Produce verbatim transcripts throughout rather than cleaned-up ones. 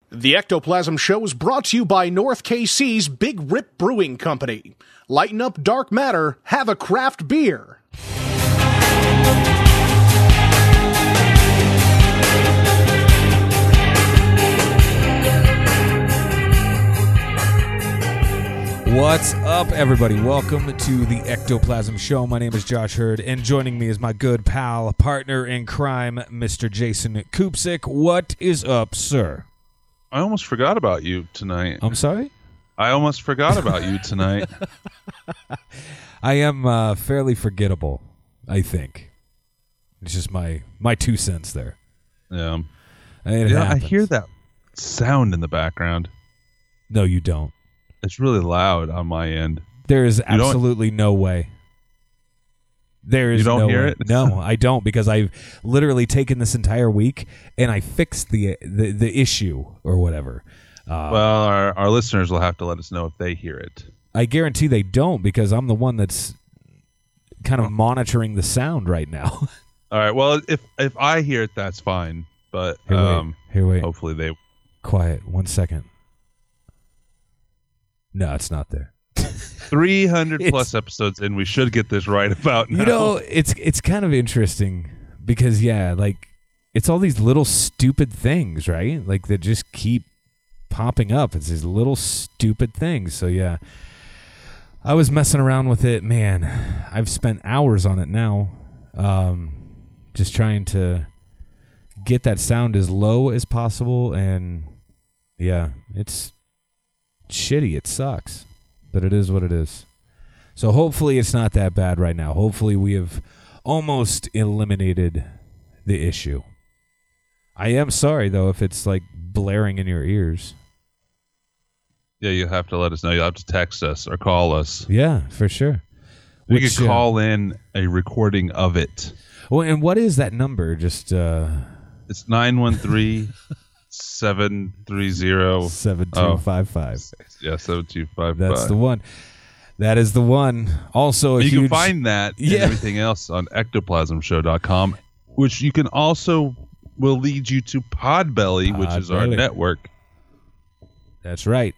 The Ectoplasm Show is brought to you by North K C's Big Rip Brewing Company. Lighten up dark matter, have a craft beer. What's up, everybody? Welcome to the Ectoplasm Show. My name is Josh Hurd, and joining me is my good pal, partner in crime, Mister Jason Kupsik. What is up, sir? I almost forgot about you tonight. I'm sorry? I almost forgot about you tonight. I am uh, fairly forgettable, I think. It's just my my two cents there. Yeah. It yeah, happens. I hear that sound in the background. No, you don't. It's really loud on my end. There is absolutely no way. There is You don't no hear way. it? No, I don't, because I've literally taken this entire week and I fixed the the, the issue or whatever. Uh, Well, our, our listeners will have to let us know if they hear it. I guarantee they don't, because I'm the one that's kind of monitoring the sound right now. All right. Well, if if I hear it, that's fine. But Here, wait. um, Here, wait. hopefully they. Quiet. One second. No, it's not there. three hundred It's- plus episodes in, we should get this right about now. You know, it's it's kind of interesting because, yeah, like, it's all these little stupid things, right? Like, that just keep popping up. It's these little stupid things. So, yeah, I was messing around with it. Man, I've spent hours on it now, um, just trying to get that sound as low as possible. And, yeah, it's shitty. It sucks. But it is what it is. So hopefully it's not that bad right now. Hopefully we have almost eliminated the issue. I am sorry, though, if it's like blaring in your ears. Yeah, you have to let us know. You'll have to text us or call us. Yeah, for sure. We Which, could uh, call in a recording of it. Well, and what is that number? Just uh, It's nine one three, seven three zero. seven two five five. Yeah, seven two five five. That's the one. That is the one. Also, a You huge... can find that Yeah. and everything else on ectoplasm show dot com, which you can also will lead you to Podbelly, which is our Podbelly. network. That's right.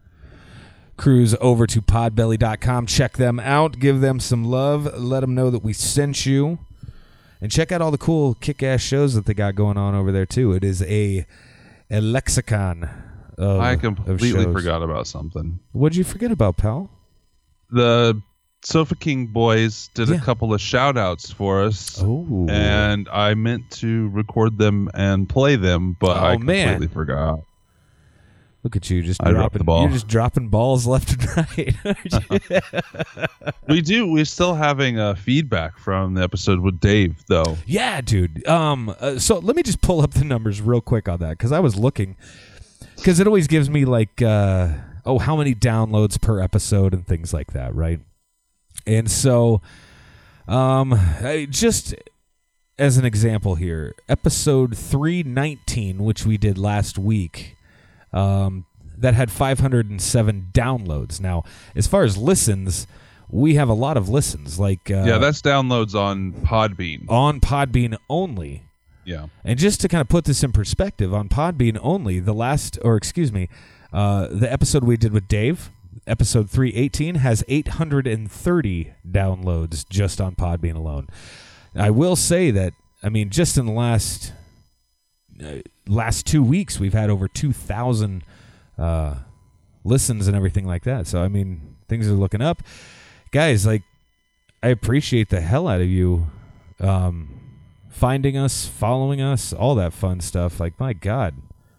Cruise over to podbelly dot com. Check them out. Give them some love. Let them know that we sent you. And check out all the cool kick-ass shows that they got going on over there, too. It is a, a lexicon of I of completely shows. forgot about something. What'd you forget about, pal? The Sofa King boys did Yeah. a couple of shout-outs for us. Oh. And I meant to record them and play them, but Oh, I completely man. forgot. Look at you, just I dropped dropping the ball. You're just dropping balls left and right. We do. We're still having uh, feedback from the episode with Dave, though. Yeah, dude. Um, uh, so let me just pull up the numbers real quick on that, because I was looking, because it always gives me like, uh, oh, how many downloads per episode and things like that, right? And so, um, I, just as an example here, episode three nineteen, which we did last week, um, that had five hundred seven downloads. Now, as far as listens, we have a lot of listens, like uh, Yeah, that's downloads on Podbean. on Podbean only. Yeah. And just to kind of put this in perspective, on Podbean only, the last, or excuse me, uh, the episode we did with Dave, episode three eighteen, has eight hundred thirty downloads just on Podbean alone. I will say that, I mean, just in the last uh, last two weeks, we've had over two thousand uh, listens and everything like that. So, I mean, things are looking up. Guys, like, I appreciate the hell out of you um, finding us, following us, all that fun stuff. Like, my God.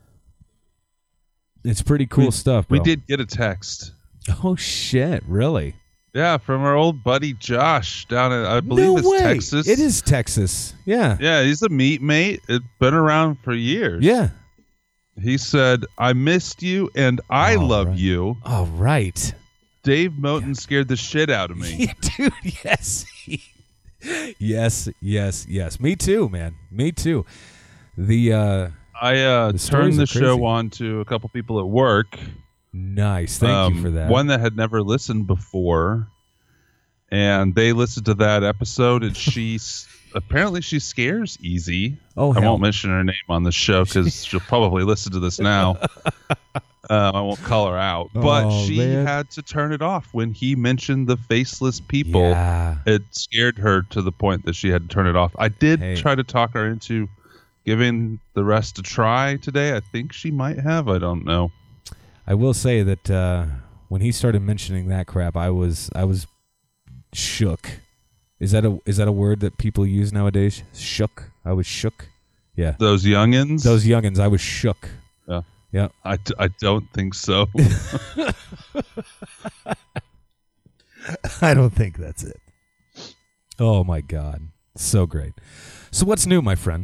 It's pretty cool We- stuff, bro. We did get a text. Oh, shit. Really? Yeah, from our old buddy Josh down in, I believe no it's way. Texas. It is Texas. Yeah. Yeah, he's a meat mate. It's been around for years. Yeah. He said, I missed you and I All love right. you. All right. Dave Moten scared the shit out of me. Yeah, dude, yes. yes, yes, yes. Me too, man. Me too. The uh I uh, The stories turned the are show crazy. on to a couple people at work. nice. Thank Um, you for that. One that had never listened before. And they listened to that episode and she s- apparently she scares easy. Oh, I hell. won't mention her name on the show because she'll probably listen to this now. Uh, I won't call her out, but Oh, she man. had to turn it off when he mentioned the faceless people. Yeah. It scared her to the point that she had to turn it off. I did Hey. try to talk her into giving the rest a try today. I think she might have. I don't know. I will say that uh, when he started mentioning that crap, I was I was shook. Is that a is that a word that people use nowadays? Shook. I was shook. Yeah. Those youngins. Those youngins. I was shook. Yeah. Yeah. I, d- I don't think so. I don't think that's it. Oh my God. So great. So what's new, my friend?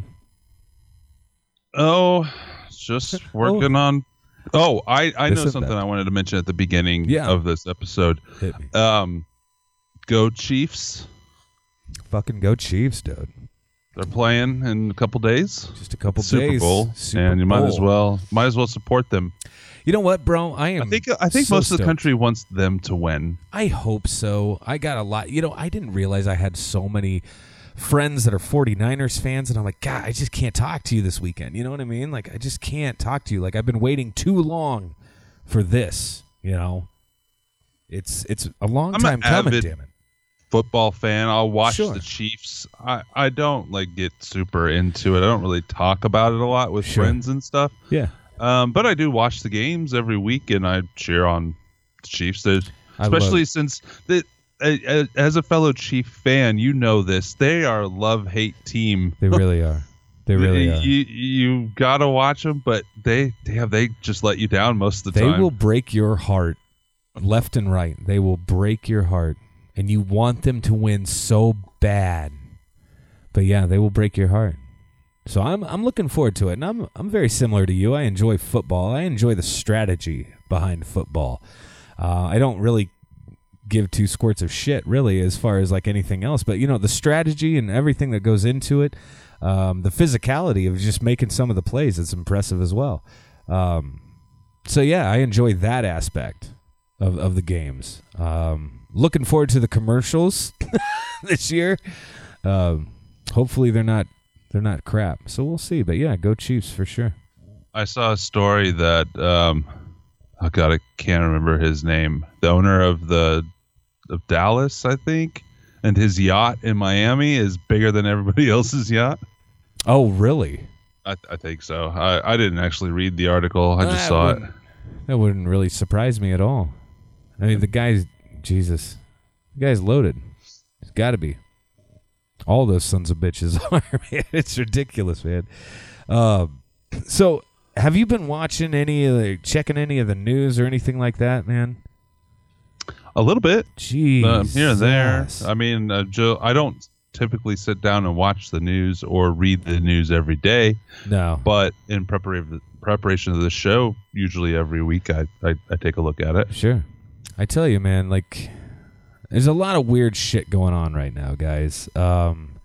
Oh, just working on. Oh, I, I This know and something that. I wanted to mention at the beginning Yeah. of this episode. Hit me. Um, Go Chiefs. Fucking go Chiefs, dude. They're playing in a couple days. Just a couple Super days. Bowl, Super and you might as Bowl. well might as well support them. You know what, bro? I am. I think I think so most of the stoked. country wants them to win. I hope so. I got a lot. You know, I didn't realize I had so many friends that are 49ers fans, and I'm like, God, I just can't talk to you this weekend. You know what I mean? Like, I just can't talk to you. Like, I've been waiting too long for this. You know, it's it's a long I'm time an coming. avid Damn it. Football fan. I'll watch Sure. the Chiefs. I, I don't like get super into it. I don't really talk about it a lot with Sure. friends and stuff. Yeah, Um, but I do watch the games every week, and I cheer on the Chiefs. There's, I especially love- since the, uh, as a fellow Chief fan, you know this. They are a love-hate team. they really are. They really are. You you gotta watch them, but they damn they just let you down most of the They time. will break your heart left and right. They will break your heart, and you want them to win so bad. But yeah, they will break your heart. So I'm I'm looking forward to it, and I'm I'm very similar to you. I enjoy football. I enjoy the strategy behind football. Uh, I don't really give two squirts of shit, really, as far as like anything else. But you know, the strategy and everything that goes into it, um, the physicality of just making some of the plays, it's impressive as well. Um, so yeah, I enjoy that aspect of of the games. Um, looking forward to the commercials this year. Um, hopefully they're not they're not crap. So we'll see. But yeah, go Chiefs for sure. I saw a story that um, oh god, I can't remember his name. The owner of the of Dallas, I think, and his yacht in Miami is bigger than everybody else's yacht. Oh, really? I, I think so. I, I didn't actually read the article. I just That saw it. wouldn't- That wouldn't really surprise me at all. I mean, the guy's Jesus. The guy's loaded. It's got to be. All those sons of bitches are, man. It's ridiculous, man. Uh, so, have you been watching any of the, checking any of the news or anything like that, man? A little bit. Jeez. Um, here and there. I mean, uh, Joe, I don't typically sit down and watch the news or read the news every day, No. but in preparation preparation of the show, usually every week I, I, I take a look at it. Sure. I tell you, man, like, there's a lot of weird shit going on right now, guys. Um,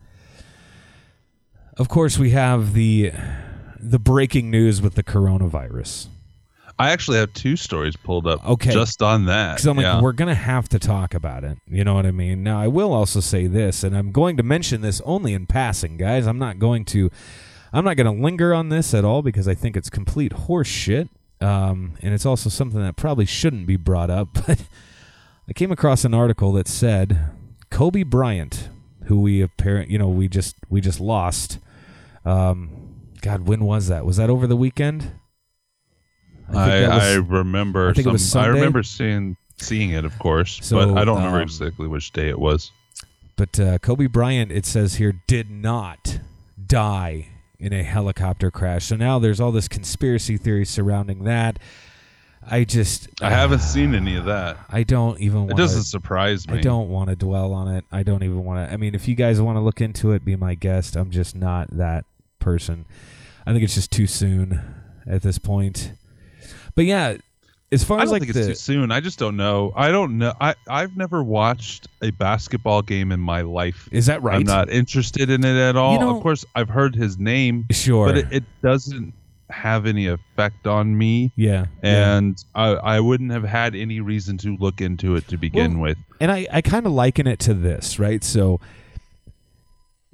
of course, we have the the breaking news with the coronavirus. I actually have two stories pulled up Okay. just on that. Because I'm like, yeah. we're going to have to talk about it. You know what I mean? Now, I will also say this, and I'm going to mention this only in passing, guys. I'm not going to I'm not going to linger on this at all because I think it's complete horse shit. Um, and it's also something that probably shouldn't be brought up. But I came across an article that said Kobe Bryant, who we apparent, you know, we just we just lost. Um, God, when was that? Was that over the weekend? I, think that was- I remember I think it some, was I Sunday. remember seeing seeing it, of course, So, but I don't remember um, exactly which day it was. But uh, Kobe Bryant, it says here, did not die in a helicopter crash. So now there's all this conspiracy theory surrounding that. I just I haven't seen any of that. I don't even It want doesn't to surprise me. I don't want to dwell on it. I don't even want to. I mean, if you guys want to look into it, be my guest. I'm just not that person. I think it's just too soon at this point. But yeah, as far I as don't like think the it's too soon. I just don't know. I don't know. I, I've never watched a basketball game in my life. is that right? I'm not interested in it at all. You know- of course, I've heard his name, sure. but it, it doesn't have any effect on me. yeah. yeah. And I, I wouldn't have had any reason to look into it to begin Well, with. And I, I kind of liken it to this, right? So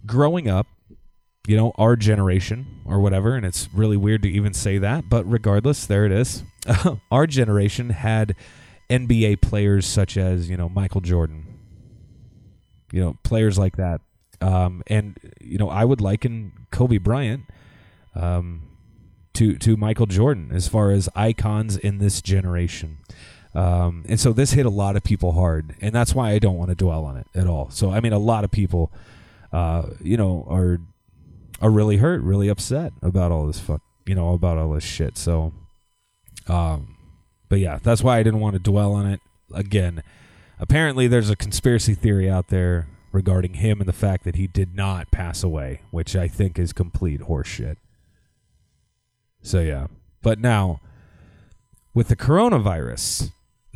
growing up, you know, our generation or whatever, and it's really weird to even say that, but regardless, there it is. Our generation had N B A players such as, you know, Michael Jordan, you know, players like that. Um, and, you know, I would liken Kobe Bryant um, to, to Michael Jordan as far as icons in this generation. Um, and so this hit a lot of people hard, and that's why I don't want to dwell on it at all. So, I mean, a lot of people, uh, you know, are are really hurt, really upset about all this fuck, you know, about all this shit. So, um, but yeah, that's why I didn't want to dwell on it. Again, apparently there's a conspiracy theory out there regarding him and the fact that he did not pass away, which I think is complete horseshit. So yeah, but now with the coronavirus,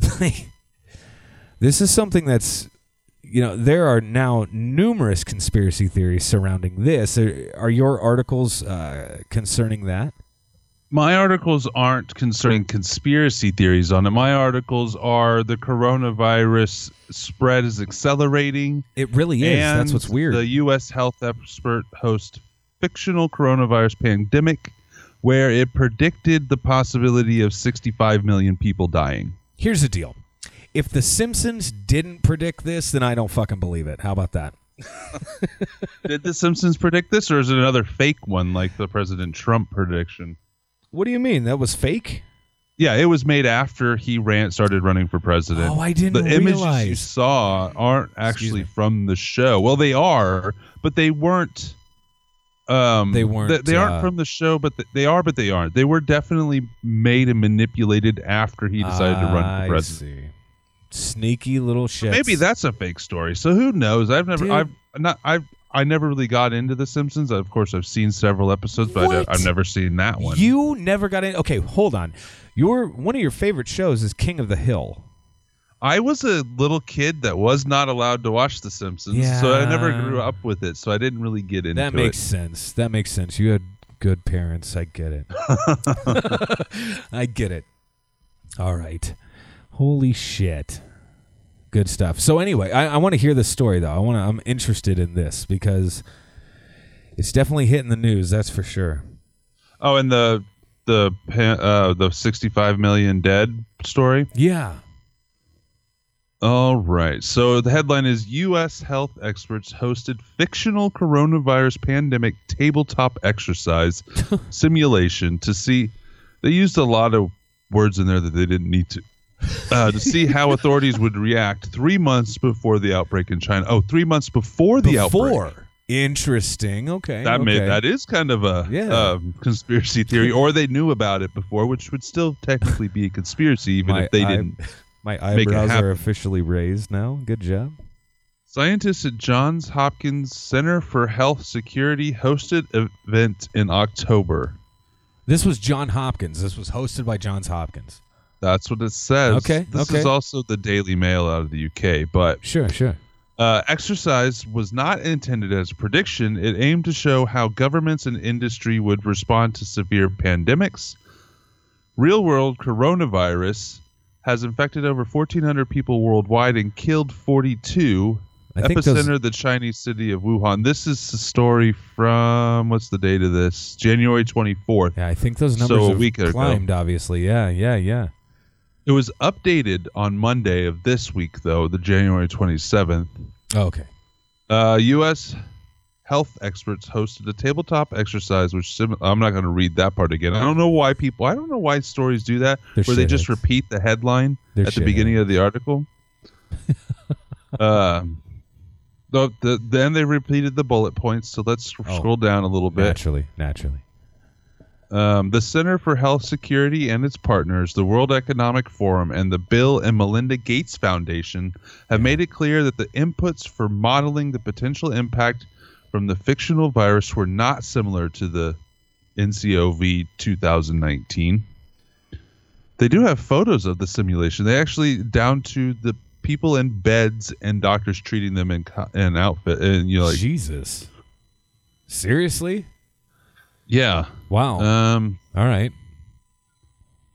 this is something that's, you know, there are now numerous conspiracy theories surrounding this. Are, are your articles uh, concerning that? My articles aren't concerning conspiracy theories on it. My articles are the coronavirus spread is accelerating. It really is. And that's what's weird. The U S health expert hosts fictional coronavirus pandemic where it predicted the possibility of sixty-five million people dying. Here's the deal. If The Simpsons didn't predict this, then I don't fucking believe it. How about that? Did The Simpsons predict this, or is it another fake one like the President Trump prediction? What do you mean? That was fake? Yeah, it was made after he ran started running for president. Oh, I didn't the realize. images you saw aren't actually from the show. Well, they are, but they weren't. Um, they weren't. They, they aren't uh, from the show, but th- they are, but they aren't. They were definitely made and manipulated after he decided to run for president. I see. Sneaky little shit. Maybe that's a fake story. So who knows? I've never, Dude. I've not, I've, I never really got into The Simpsons. Of course, I've seen several episodes, but I, What? I've never seen that one. You never got in. Okay, hold on. Your one of your favorite shows is King of the Hill. I was a little kid that was not allowed to watch The Simpsons, so I never Yeah. grew up with it, so I didn't really get into That makes it. sense. That makes sense. You had good parents. I get it. I get it. All right. Holy shit. Good stuff. So anyway, I, I want to hear this story though. I want to. I'm interested in this because it's definitely hitting the news. That's for sure. Oh, and the the pa- uh, the sixty-five million dead story. Yeah. All right. So the headline is U S health experts hosted fictional coronavirus pandemic tabletop exercise simulation to see. They used a lot of words in there that they didn't need to. Uh, to see how authorities would react three months before the outbreak in China. Oh, three months before the Before. outbreak. Interesting. Okay. That okay. made that is kind of a Yeah. um, conspiracy theory, or they knew about it before, which would still technically be a conspiracy, even My if they eye- didn't. My make it eyebrows happen. are officially raised now. Good job. Scientists at Johns Hopkins Center for Health Security hosted an event in October. This was John Hopkins. This was hosted by Johns Hopkins. That's what it says. Okay, This okay. is also the Daily Mail out of the U K, but Sure, sure. Uh, exercise was not intended as a prediction. It aimed to show how governments and industry would respond to severe pandemics. Real-world coronavirus has infected over fourteen hundred people worldwide and killed forty-two. I think Epicenter, those- the Chinese city of Wuhan. This is a story from, what's the date of this? January twenty-fourth. Yeah, I think those So numbers a have week ago. climbed, obviously. Yeah, yeah, yeah. It was updated on Monday of this week, though, the January twenty-seventh. Oh, okay. Uh, U S health experts hosted a tabletop exercise, which sim- I'm not going to read that part again. I don't know why people. I don't know why stories do that, They're where they just shitheads. repeat the headline They're at the beginning of the article. um, the, the, then they repeated the bullet points. So let's Oh. scroll down a little bit. Naturally, naturally. Um, the Center for Health Security and its partners, the World Economic Forum, and the Bill and Melinda Gates Foundation have made it clear that the inputs for modeling the potential impact from the fictional virus were not similar to the N C O V two thousand nineteen. They do have photos of the simulation. They actually, down to the people in beds and doctors treating them in co- in outfit, and you know, like, Jesus. Seriously? yeah. Wow. Um. All right.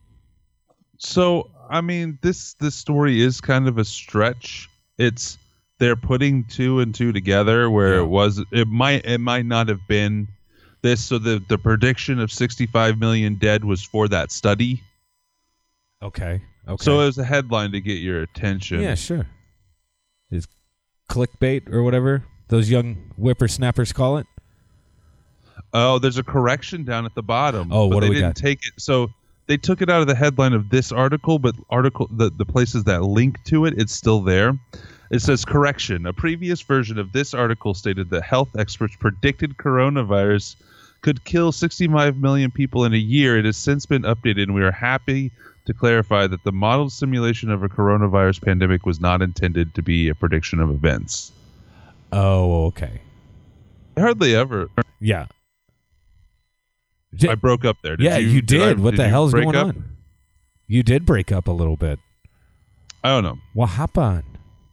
So, I mean, this this story is kind of a stretch. It's they're putting two and two together where Yeah. it was it might it might not have been this. So the the prediction of sixty-five million dead was for that study. Okay. Okay. So it was a headline to get your attention. yeah, sure. Is clickbait or whatever those young whippersnappers call it? Oh, there's a correction down at the bottom. Oh, but what they do we didn't got? take it. So they took it out of the headline of this article, but article the, the places that link to it, it's still there. It says correction. A previous version of this article stated that health experts predicted coronavirus could kill sixty-five million people in a year. It has since been updated, and we are happy to clarify that the modeled simulation of a coronavirus pandemic was not intended to be a prediction of events. Oh, okay. I hardly ever. Yeah. Di- I broke up there. Did yeah, you, you did. I- what the you hell's break going up? on? You did break up a little bit. I don't know. What happened?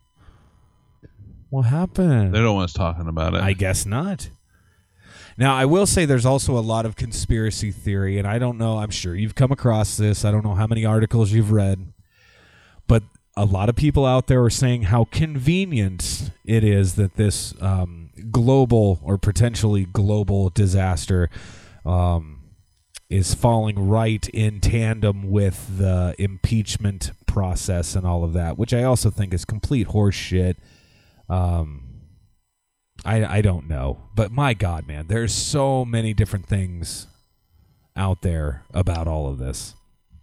What happened? They don't want us talking about it. I guess not. Now, I will say there's also a lot of conspiracy theory, and I don't know, I'm sure you've come across this. I don't know how many articles you've read, but a lot of people out there are saying how convenient it is that this um, global or potentially global disaster um, is falling right in tandem with the impeachment process and all of that, which I also think is complete horse shit. Um, I, I don't know, but my God, man, there's so many different things out there about all of this.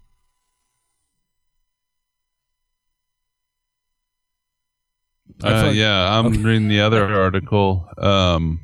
I Uh, feel like- yeah, I'm okay. reading the other article. Um,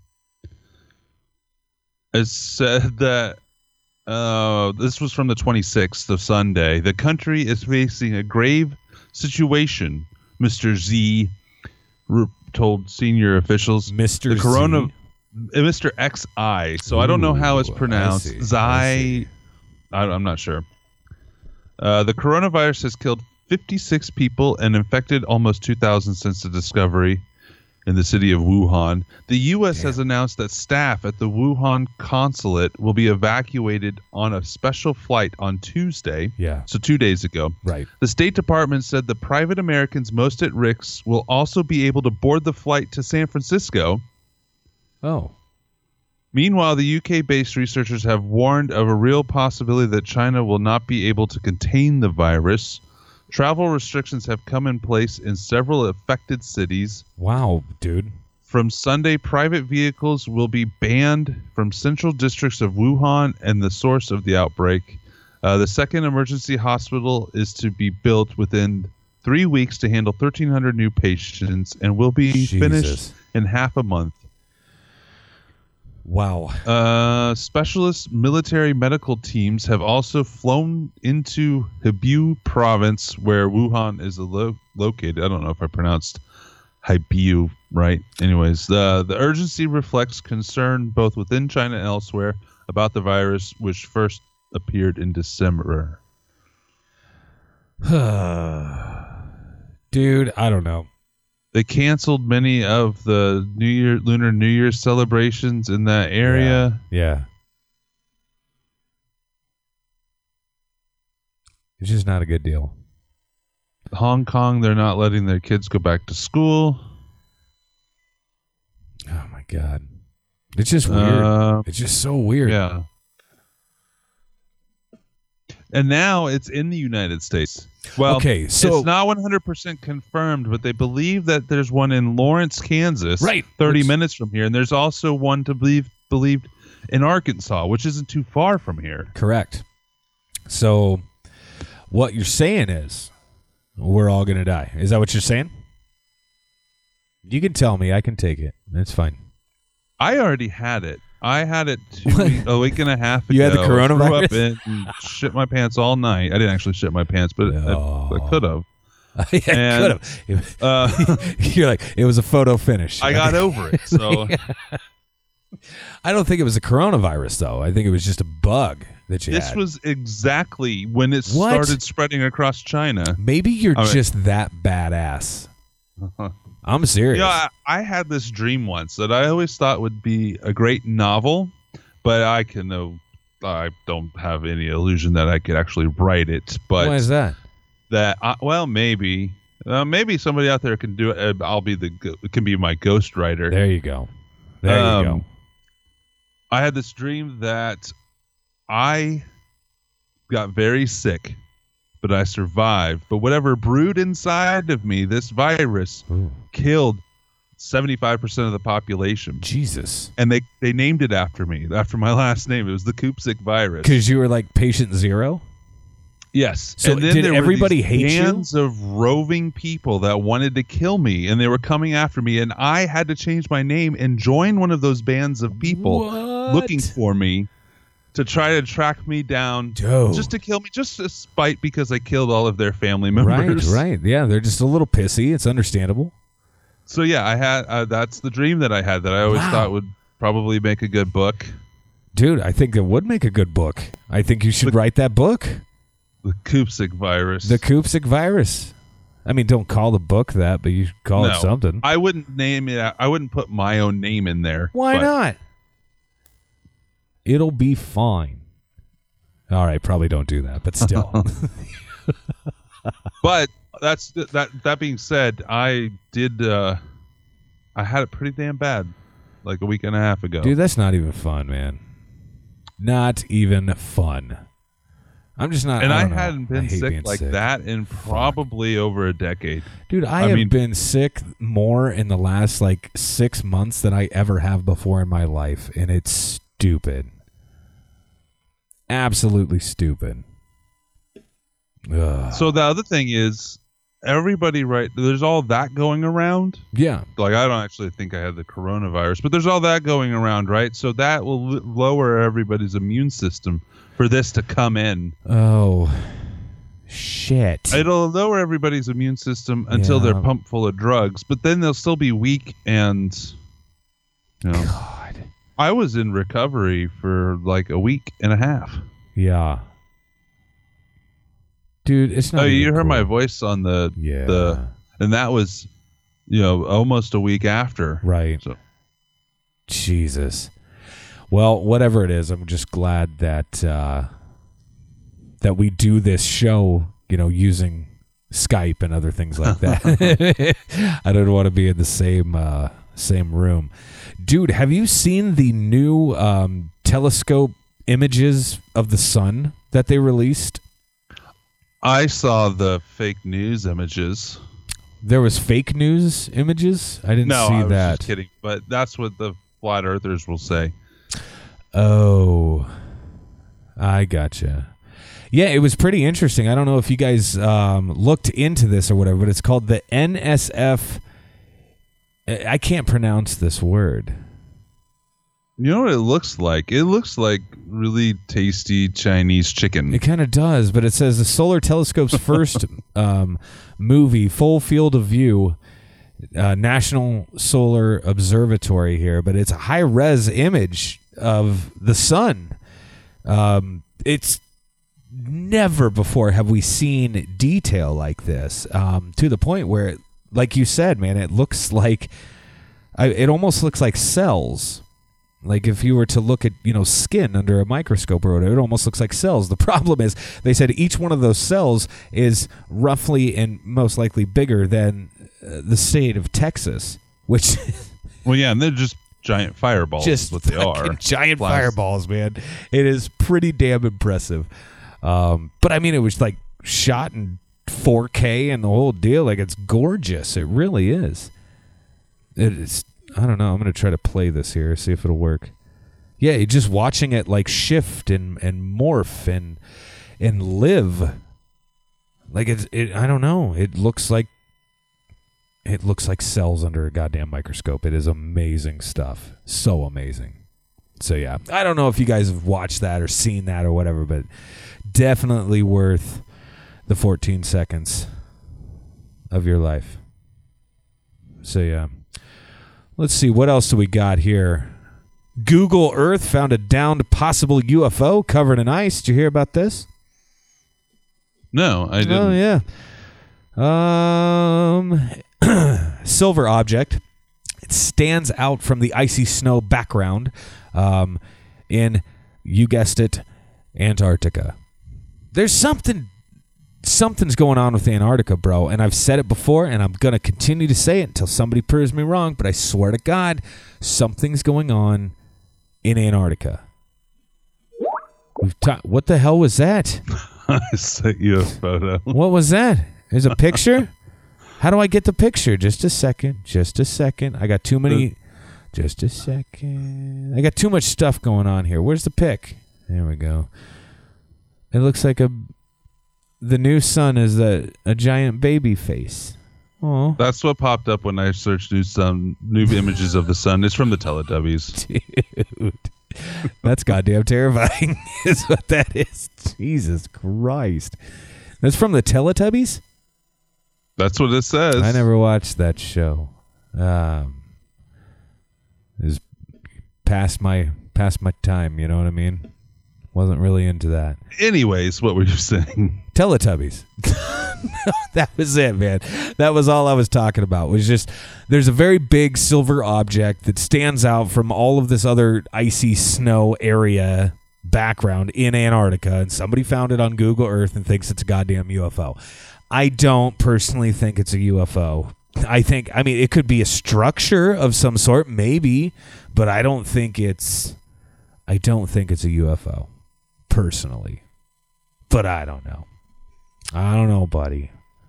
it said that uh, this was from the twenty-sixth of Sunday. The country is facing a grave situation, Mister Z re- told senior officials. Mister The corona, Z? uh, Mister X I. So I don't know how it's Ooh, I pronounced. see, I Zai. see. I, I'm not sure. Uh, the coronavirus has killed fifty-six people and infected almost two thousand since the discovery in the city of Wuhan. The U S Damn. has announced that staff at the Wuhan consulate will be evacuated on a special flight on Tuesday, Yeah, so two days ago. right. The State Department said the private Americans most at risk will also be able to board the flight to San Francisco. Oh, Meanwhile, the U K-based researchers have warned of a real possibility that China will not be able to contain the virus. Travel restrictions have come in place in several affected cities. wow, dude. From Sunday, private vehicles will be banned from central districts of Wuhan and the source of the outbreak. Uh, the second emergency hospital is to be built within three weeks to handle thirteen hundred new patients and will be Jesus. finished in half a month. Wow. Uh, specialist military medical teams have also flown into Hebei province, where Wuhan is lo- located. I don't know if I pronounced Hebei right. Anyways, the the urgency reflects concern both within China and elsewhere about the virus, which first appeared in December. Dude, I don't know. They canceled many of the New Year, Lunar New Year celebrations in that area. Yeah. It's just not a good deal. Hong Kong, they're not letting their kids go back to school. Oh my God. It's just weird. Uh, It's just so weird. Yeah. And now it's in the United States. Well, Okay, so- it's not one hundred percent confirmed, but they believe that there's one in Lawrence, Kansas, Right, thirty which- minutes from here, and there's also one to believe believed in Arkansas, which isn't too far from here. Correct. So what you're saying is we're all going to die. Is that what you're saying? You can tell me. I can take it. That's fine. I already had it. I had it two week, a week and a half ago. You had the I threw coronavirus? up in and shit my pants all night. I didn't actually shit my pants, but No. I, I could have. yeah, And, could have. Uh, You're like, it was a photo finish. I got over it. So I don't think it was a coronavirus, though. I think it was just a bug that you this had. was exactly when it What? started spreading across China. Maybe you're I mean- just that badass. I'm serious. You know, I, I had this dream once that I always thought would be a great novel, but I can know I don't have any illusion that I could actually write it. But Why is that? that I, well, maybe Uh, maybe somebody out there can do it. Uh, I'll be the go- can be my ghost writer. There you go. There um, you go. I had this dream that I got very sick, but I survived. But whatever brewed inside of me, this virus Ooh. killed seventy-five percent of the population. Jesus. And they, they named it after me, after my last name. It was the Kupsik virus. Because you were like patient zero? Yes. So and then did there were everybody these hate you? bands of roving people that wanted to kill me, and they were coming after me, and I had to change my name and join one of those bands of people What? looking for me to try to track me down, Dude. just to kill me, just to spite because I killed all of their family Right, members. right. Yeah, they're just a little pissy. It's understandable. So yeah, I had uh, that's the dream that I had that I always Wow. thought would probably make a good book. Dude, I think it would make a good book. I think you should The- write that book. The Kupsik virus. The Kupsik virus. I mean, don't call the book that, but you should call it No, something. I wouldn't name it. I wouldn't put my own name in there. Why but- not? It'll be fine. All right, probably don't do that, but still. But that's that. That being said, I did. Uh, I had it pretty damn bad, like a week and a half ago. Dude, that's not even fun, man. Not even fun. I'm just not. and I, I, don't know. hadn't I been hate sick being like sick. that in probably over a decade. Dude, I, I have mean- been sick more in the last like six months than I ever have before in my life, and it's stupid. Absolutely stupid. Ugh. So the other thing is, everybody, right? There's all that going around. Yeah. Like, I don't actually think I had the coronavirus, but there's all that going around, right? So that will l- lower everybody's immune system for this to come in. Oh, shit. It'll lower everybody's immune system until Yeah. they're pumped full of drugs, but then they'll still be weak. And you know, God. I was in recovery for like a week and a half. Yeah. Dude, it's not. Oh, you even heard cool. my voice on the Yeah. the, and that was, you know, almost a week after. Right. So Jesus. Well, whatever it is, I'm just glad that uh, that we do this show, you know, using Skype and other things like that. I don't want to be in the same uh, same room. Dude, have you seen the new um, telescope images of the sun that they released? I saw the fake news images. There was fake news images? I didn't No, see I was that. just kidding. But that's what the flat earthers will say. Oh, I gotcha. Yeah, it was pretty interesting. I don't know if you guys um, looked into this or whatever, but it's called the N S F. I can't pronounce this word. You know what it looks like? It looks like really tasty Chinese chicken. It kind of does, but it says the Solar Telescope's first um, movie, Full Field of View, uh, National Solar Observatory here, but it's a high-res image of the sun. Um, it's never before have we seen detail like this, um, to the point where, like you said, man, it looks like I, it almost looks like cells. Like if you were to look at, you know, skin under a microscope or whatever, it almost looks like cells. The problem is they said each one of those cells is roughly and most likely bigger than uh, the state of Texas, which Well, yeah, and they're just giant fireballs. just is what they fucking are. giant Blast. fireballs, man. It is pretty damn impressive. Um, but I mean, it was like shot in four K and the whole deal. Like it's gorgeous. It really is. It is. I don't know. I'm going to try to play this here, see if it'll work. Yeah, you're just watching it like shift and, and morph and and live. Like it's it I don't know. It looks like it looks like cells under a goddamn microscope. It is amazing stuff. So amazing. So yeah, I don't know if you guys have watched that or seen that or whatever, but definitely worth the fourteen seconds of your life. So yeah. Let's see, what else do we got here? Google Earth found a downed possible U F O covered in ice. Did you hear about this? No, I didn't. Oh, yeah. Um, silver object. It stands out from the icy snow background um, in, you guessed it, Antarctica. There's something something's going on with Antarctica, bro. And I've said it before, and I'm going to continue to say it until somebody proves me wrong. But I swear to God, something's going on in Antarctica. We've ta- what the hell was that? I sent you a photo. What was that? There's a picture? How do I get the picture? Just a second. Just a second. I got too many. Just a second. I got too much stuff going on here. Where's the pic? There we go. It looks like a. The new sun is a, a giant baby face. Oh, That's what popped up when I searched new sun, new images of the sun. It's from the Teletubbies. dude. That's goddamn terrifying, is what that is. Jesus Christ. That's from the Teletubbies? That's what it says. I never watched that show. Um, it was past my past my time, you know what I mean? Wasn't really into that. Anyways, what were you saying? Teletubbies. That was it, man. That was all I was talking about. Was just there's a very big silver object that stands out from all of this other icy snow area background in Antarctica, and somebody found it on Google Earth and thinks it's a goddamn U F O. I don't personally think it's a U F O. I think, I mean, it could be a structure of some sort, maybe, but I don't think it's, I don't think it's a U F O, personally. But I don't know. I don't know, buddy.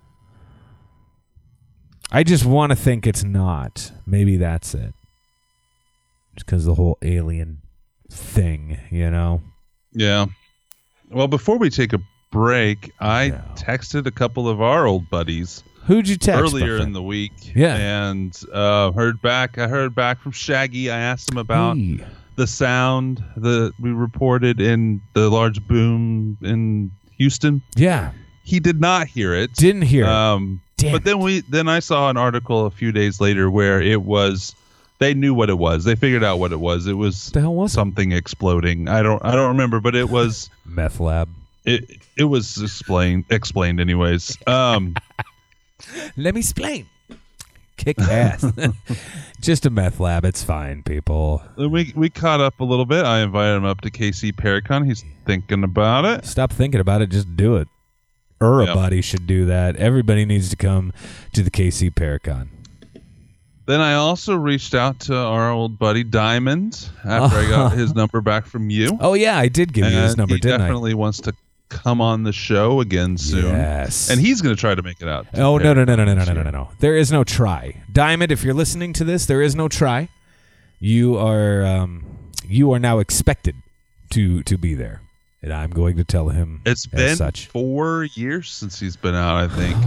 I just want to think it's not. Maybe that's it. Just because the whole alien thing, you know? Yeah. Well, before we take a break, I Yeah. texted a couple of our old buddies Who'd you text? earlier my in the week. Yeah. And uh, heard back. I heard back from Shaggy. I asked him about Hey. the sound that we reported in the large boom in Houston. Yeah. He did not hear it. Didn't hear it. Um, Damn but then we then I saw an article a few days later where it was they knew what it was. They figured out what it was. It was The hell was it? something exploding. I don't I don't remember, but it was Meth lab. it it was explained explained anyways. Um Let me explain. Kick ass. Just a meth lab. It's fine, people. we we caught up a little bit. I invited him up to K C Paracon. He's thinking about it. Stop thinking about it. Just do it. Everybody Yep. should do that. Everybody needs to come to the K C Paracon. Then I also reached out to our old buddy Diamond after I got his number back from you. Oh, yeah. I did give you his And number, he didn't definitely wants to come on the show again soon. Yes. And he's going to try to make it out. to Oh, no, no, no, no, no, no, Paracon no, no, no, no. There is no try. Diamond, if you're listening to this, there is no try. You are um, you are now expected to to be there. And I'm going to tell him It's as been such. four years since he's been out, I think.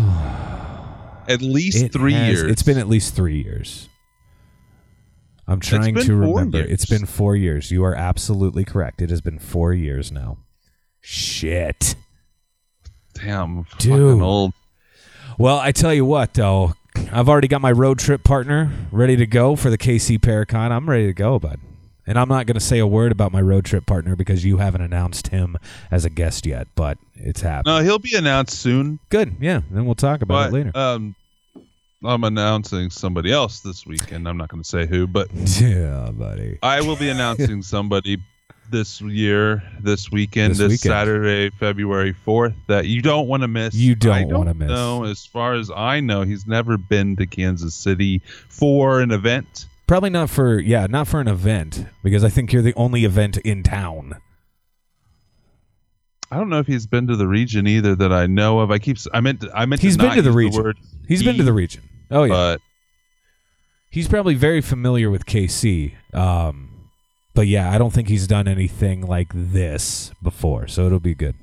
At least It three has- years. It's been at least three years. I'm trying been to four remember. years. It's been four years. You are absolutely correct. It has been four years now. Shit. Damn, Dude. fucking old. Well, I tell you what, though. I've already got my road trip partner ready to go for the K C Paracon. I'm ready to go, bud. And I'm not going to say a word about my road trip partner because you haven't announced him as a guest yet, but it's happening. No, he'll be announced soon. Good. Yeah. Then we'll talk about But it later. um, I'm announcing somebody else this weekend. I'm not going to say who, but Yeah, buddy. I will be announcing somebody this year, this weekend, This this, weekend. Saturday, February fourth, that you don't want to miss. You don't I wanna miss. No, as far as I know, he's never been to Kansas City for an event. Probably not for, yeah, not for an event because I think you're the only event in town. I don't know if he's been to the region either that I know of. I keep I meant to, I meant He's to been not to the use region. word He's been he, to the region. Oh, yeah. but He's probably very familiar with K C. Um, but yeah, I don't think he's done anything like this before, so it'll be good.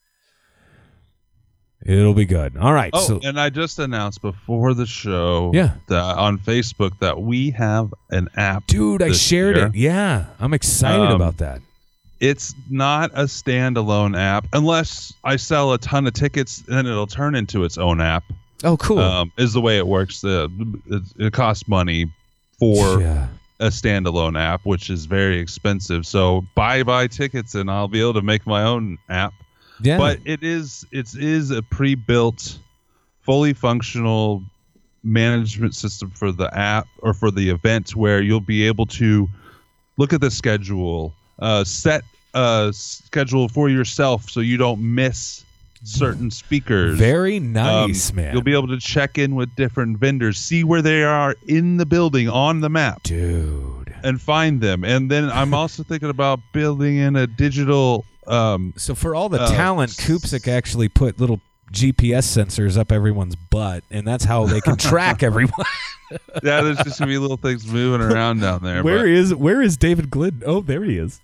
It'll be good. All right. oh, so and I just announced before the show, Yeah. that on Facebook that we have an app. dude, I this shared year. it. Yeah, I'm excited Um, about that. It's not a standalone app unless I sell a ton of tickets, and then it'll turn into its own app. Oh, cool. Um, is the way it works. The it, it costs money for yeah. a standalone app, which is very expensive. So buy buy tickets, and I'll be able to make my own app. Yeah. But it is it is a pre-built, fully functional management system for the app or for the event where you'll be able to look at the schedule, uh, set a schedule for yourself so you don't miss certain speakers. Very nice, um, man. You'll be able to check in with different vendors, see where they are in the building on the map. Dude. And find them. And then I'm also thinking about building in a digital... Um, so for all the uh, talent, Koopsic actually put little G P S sensors up everyone's butt, and that's how they can track everyone. Yeah, there's just going to be little things moving around down there. Where but. is Where is David Glidden? Oh, there he is.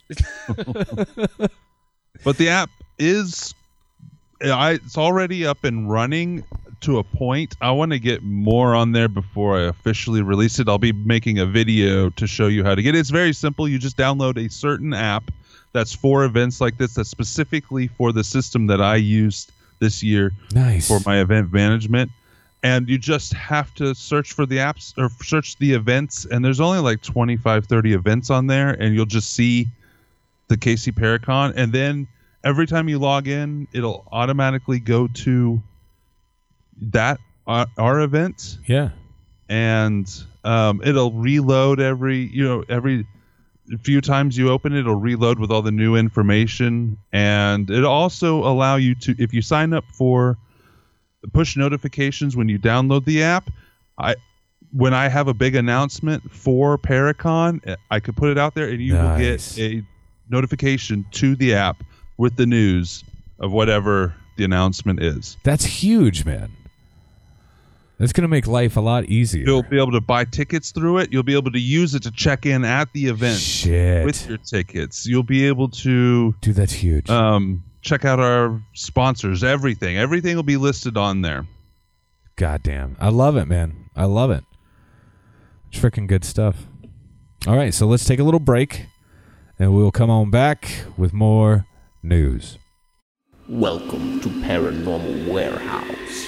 But the app is... I, it's already up and running to a point. I want to get more on there before I officially release it. I'll be making a video to show you how to get it. It's very simple. You just download a certain app that's for events like this, that's specifically for the system that I used this year nice. for my event management. And you just have to search for the apps or search the events. And there's only like twenty-five, thirty events on there. And you'll just see the K C Paracon. And then every time you log in, it'll automatically go to that uh, our event. Yeah. And um, it'll reload every, you know, every few times you open it, it'll reload with all the new information. And it'll also allow you to, if you sign up for push notifications when you download the app, I when I have a big announcement for Paracon, I could put it out there and you nice. will get a notification to the app with the news of whatever the announcement is. That's huge, man. That's going to make life a lot easier. You'll be able to buy tickets through it. You'll be able to use it to check in at the event Shit. with your tickets. You'll be able to... Dude, that's huge. Um, check out our sponsors, everything. Everything will be listed on there. Goddamn. I love it, man. I love it. It's freaking good stuff. All right, so let's take a little break, and we'll come on back with more news. Welcome to Paranormal Warehouse.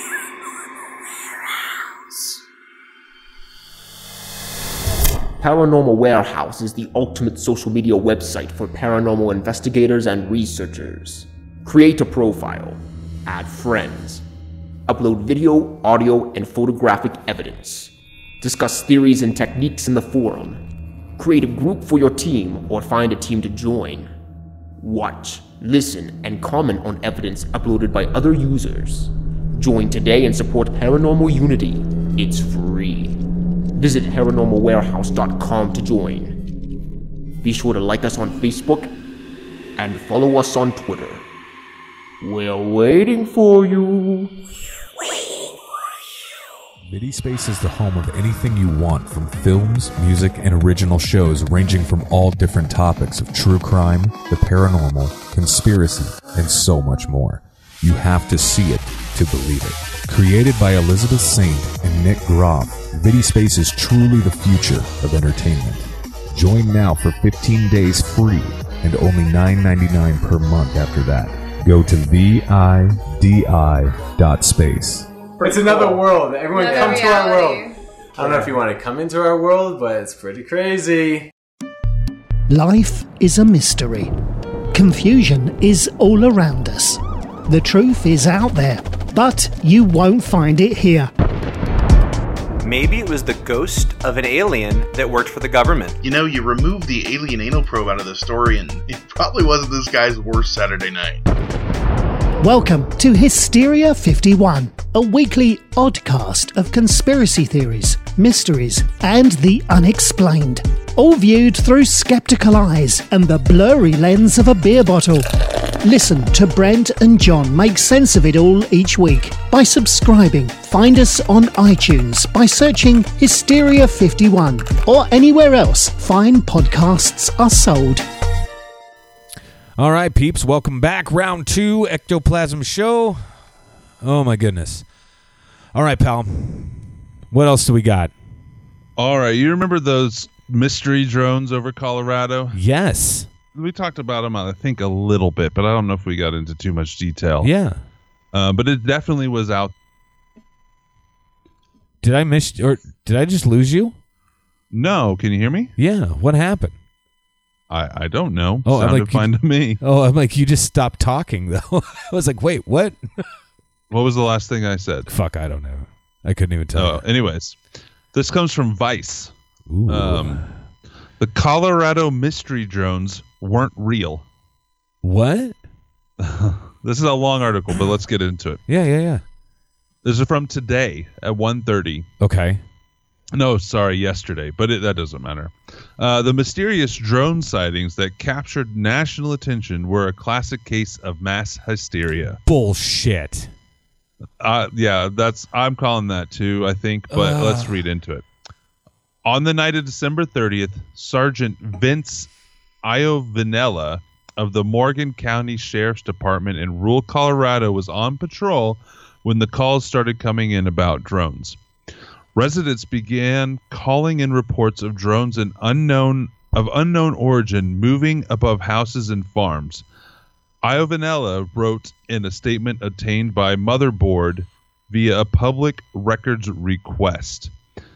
Paranormal Warehouse is the ultimate social media website for paranormal investigators and researchers. Create a profile, add friends, upload video, audio, and photographic evidence, discuss theories and techniques in the forum, create a group for your team or find a team to join, watch, listen, and comment on evidence uploaded by other users. Join today and support Paranormal Unity. It's free. Visit paranormal warehouse dot com to join. Be sure to like us on Facebook and follow us on Twitter. We're waiting for you. MidiSpace is the home of anything you want, from films, music, and original shows ranging from all different topics of true crime, the paranormal, conspiracy, and so much more. You have to see it to believe it. Created by Elizabeth Saint and Nick Groff, MidiSpace is truly the future of entertainment. Join now for fifteen days free and only nine ninety-nine per month after that. Go to V I D I dot space. It's another world. Everyone Another come reality. to our world. I don't know if you want to come into our world, but it's pretty crazy. Life is a mystery. Confusion is all around us. The truth is out there, but you won't find it here. Maybe it was the ghost of an alien that worked for the government. You know, you remove the alien anal probe out of the story, and it probably wasn't this guy's worst Saturday night. Welcome to Hysteria fifty-one, a weekly oddcast of conspiracy theories, mysteries, and the unexplained. All viewed through skeptical eyes and the blurry lens of a beer bottle. Listen to Brent and John make sense of it all each week by subscribing. Find us on iTunes by searching Hysteria fifty-one or anywhere else fine podcasts are sold. All right, peeps, welcome back. Round two, Ectoplasm Show. Oh, my goodness. All right, pal. What else do we got? All right, you remember those mystery drones over Colorado? Yes. We talked about them, I think, a little bit, but I don't know if we got into too much detail. Yeah. Uh, but it definitely was out. Did I miss, or did I just lose you? No, can you hear me? Yeah. What happened? I, I don't know. Oh, I'm Sounded like, fine you, to me. Oh, I'm like, you just stopped talking, though. I was like, wait, what? What was the last thing I said? Fuck, I don't know. I couldn't even tell Oh, you. anyways, this comes from Vice. Ooh. Um, the Colorado mystery drones weren't real. What? This is a long article, but let's get into it. Yeah, yeah, yeah. This is from today at one thirty. Okay. No, sorry, yesterday, but it, that doesn't matter. Uh, the mysterious drone sightings that captured national attention were a classic case of mass hysteria. Bullshit. Uh, yeah, that's I'm calling that too, I think, but Ugh. let's read into it. On the night of December thirtieth, Sergeant Vince Iovinella of the Morgan County Sheriff's Department in rural Colorado was on patrol when the calls started coming in about drones. Residents began calling in reports of drones in unknown of unknown origin moving above houses and farms. Iovinella wrote in a statement obtained by Motherboard via a public records request.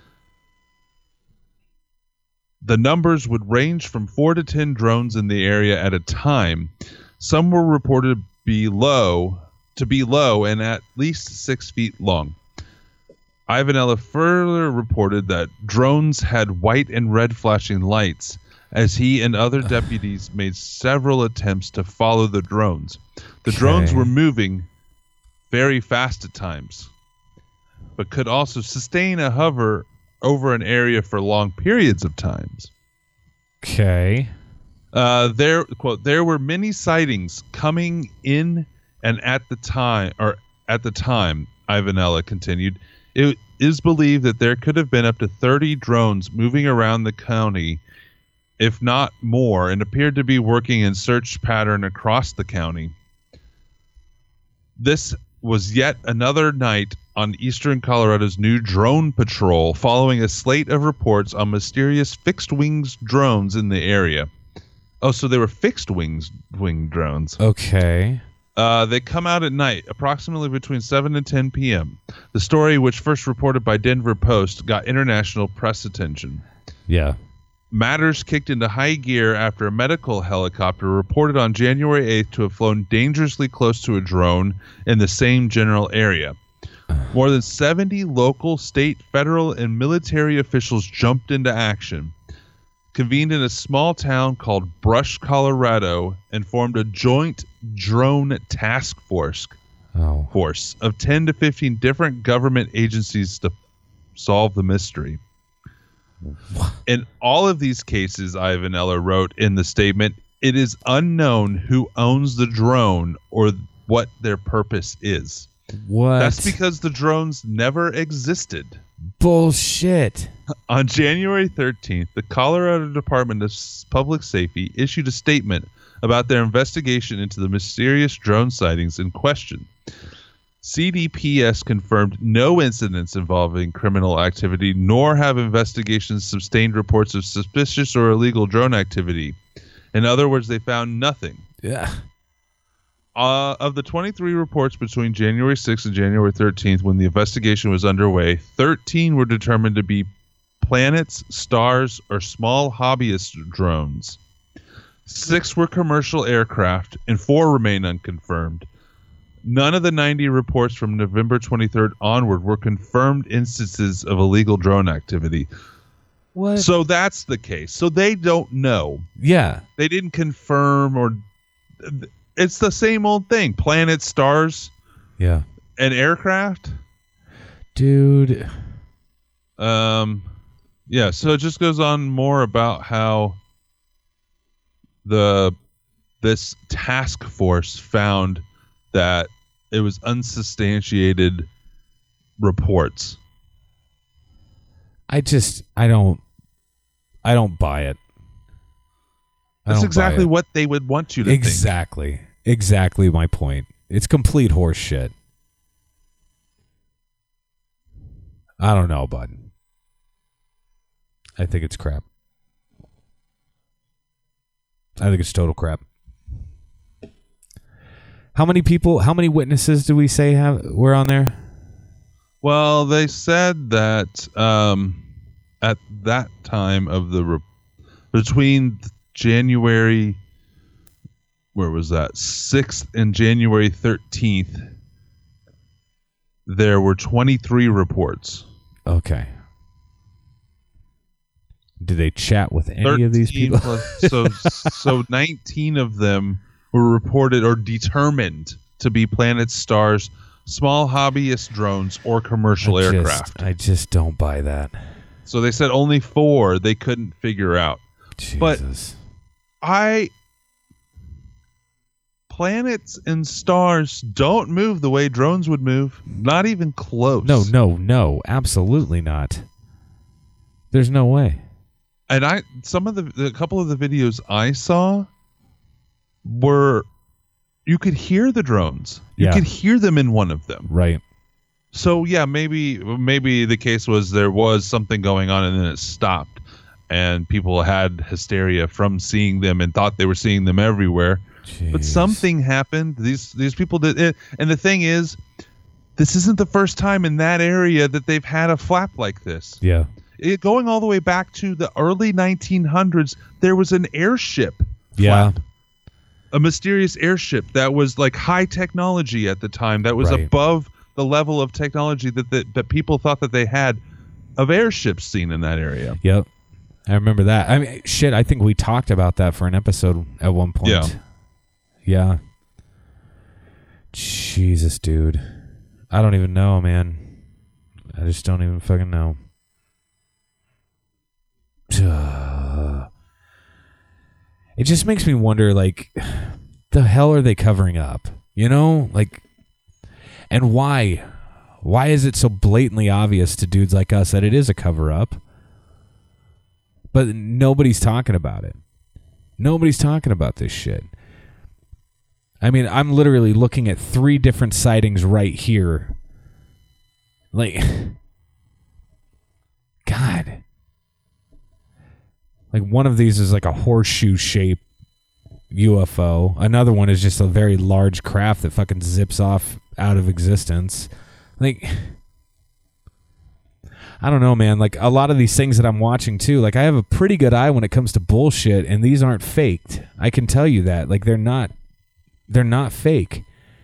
The numbers would range from four to ten drones in the area at a time. Some were reported to be low, to be low and at least six feet long. Iovinella further reported that drones had white and red flashing lights, as he and other deputies made several attempts to follow the drones. The Okay. drones were moving very fast at times, but could also sustain a hover over an area for long periods of times. Okay. Uh, there, quote, there were many sightings coming in and at the time, or at the time, Iovinella continued. It is believed that there could have been up to thirty drones moving around the county, if not more, and appeared to be working in search pattern across the county. This was yet another night on eastern Colorado's new drone patrol, following a slate of reports on mysterious fixed-wings drones in the area. Oh, so they were fixed-wings wing drones. Okay. Uh, they come out at night, approximately between seven and ten p.m. The story, which first reported by Denver Post, got international press attention. Yeah. Matters kicked into high gear after a medical helicopter reported on January eighth to have flown dangerously close to a drone in the same general area. More than seventy local, state, federal, and military officials jumped into action, convened in a small town called Brush, Colorado, and formed a joint drone task force Oh. force of ten to fifteen different government agencies to solve the mystery. In all of these cases, Iovinella wrote in the statement, it is unknown who owns the drone or what their purpose is. What? That's because the drones never existed. Bullshit. On January thirteenth, the Colorado Department of Public Safety issued a statement about their investigation into the mysterious drone sightings in question. C D P S confirmed no incidents involving criminal activity, nor have investigations sustained reports of suspicious or illegal drone activity. In other words, they found nothing. Yeah. Uh, of the twenty-three reports between January sixth and January thirteenth, when the investigation was underway, thirteen were determined to be planets, stars, or small hobbyist drones. Six were commercial aircraft, and four remain unconfirmed. None of the ninety reports from November twenty-third onward were confirmed instances of illegal drone activity. What? So that's the case. So they don't know. Yeah. They didn't confirm, or it's the same old thing. Planets, stars, Yeah. and aircraft. Dude. Um, yeah. So it just goes on more about how the this task force found that it was unsubstantiated reports. I just I don't I don't buy it. I That's don't buy exactly it. what they would want you to think. Exactly. Exactly my point. It's complete horse shit. I don't know, bud. I think it's crap. I think it's total crap. How many people, how many witnesses do we say have were on there? Well, they said that um, at that time of the re- between January, where was that, sixth and January thirteenth, there were twenty-three reports. Okay. Did they chat with any of these people? Plus, so so nineteen of them were reported or determined to be planets, stars, small hobbyist drones, or commercial I just, aircraft. I just don't buy that. So they said only four they couldn't figure out. Jesus. But I planets and stars don't move the way drones would move. Not even close. No, no, no, absolutely not. There's no way. And I, some of the, a couple of the videos I saw were, you could hear the drones. You Yeah. could hear them in one of them. Right. So yeah, maybe maybe the case was there was something going on and then it stopped, and people had hysteria from seeing them and thought they were seeing them everywhere. Jeez. But something happened. These these people did it, and the thing is, this isn't the first time in that area that they've had a flap like this. Yeah. It, going all the way back to the early nineteen hundreds, there was an airship Yeah. flap. A mysterious airship that was like high technology at the time, that was Right. above the level of technology that, that that people thought that they had of airships seen in that area. Yep. I remember that. I mean, shit, I think we talked about that for an episode at one point. Yeah. Yeah. Jesus, dude. I don't even know, man. I just don't even fucking know. It just makes me wonder, like, the hell are they covering up? You know? Like, and why? Why is it so blatantly obvious to dudes like us that it is a cover-up? But nobody's talking about it. Nobody's talking about this shit. I mean, I'm literally looking at three different sightings right here. Like, God. Like, one of these is like a horseshoe-shaped U F O. Another one is just a very large craft that fucking zips off out of existence. Like, I don't know, man. Like, a lot of these things that I'm watching, too, like, I have a pretty good eye when it comes to bullshit, and these aren't faked. I can tell you that. Like, they're not, they're not fake.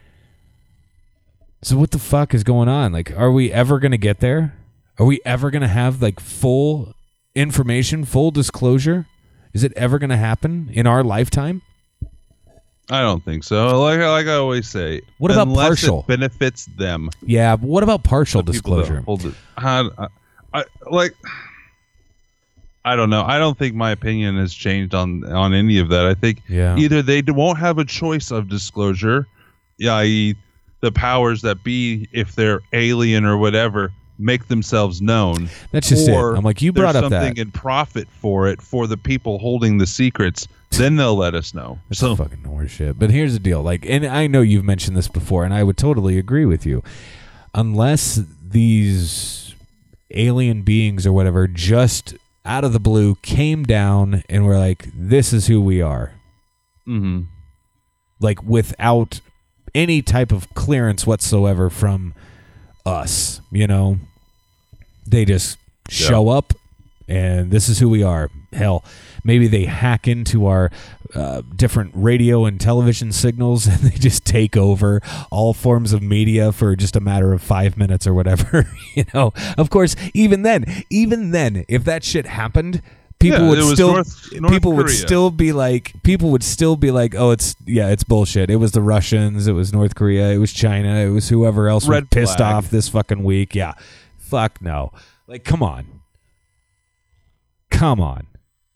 So what the fuck is going on? Like, are we ever going to get there? Are we ever going to have, like, full information, full disclosure? Is it ever going to happen in our lifetime? I don't think so. Like like I always say, What about unless partial? it benefits them. Yeah, but what about partial the people that disclosure? hold it. I, I, I like. I don't know. I don't think my opinion has changed on on any of that. I think Yeah. either they d- won't have a choice of disclosure, that is, the powers that be, if they're alien or whatever, make themselves known. That's just it. or I'm like, you brought there's up something that. in profit for it for the people holding the secrets. Then they'll let us know. That's So fucking horseshit. But here's the deal. Like, and I know you've mentioned this before, and I would totally agree with you. Unless these alien beings or whatever just out of the blue came down and were like, this is who we are. Mm-hmm. Like, without any type of clearance whatsoever from us, you know? They just show up, and this is who we are. Hell, maybe they hack into our uh, different radio and television signals, and they just take over all forms of media for just a matter of five minutes or whatever. You know, of course, even then, even then, if that shit happened, people Yeah, would it was still, North- North people would Korea. still be like, people would still be like, oh, it's yeah, it's bullshit. It was the Russians, it was North Korea, it was China, it was whoever else Red was pissed flag. off this fucking week. Yeah, fuck no. Like, come on, come on.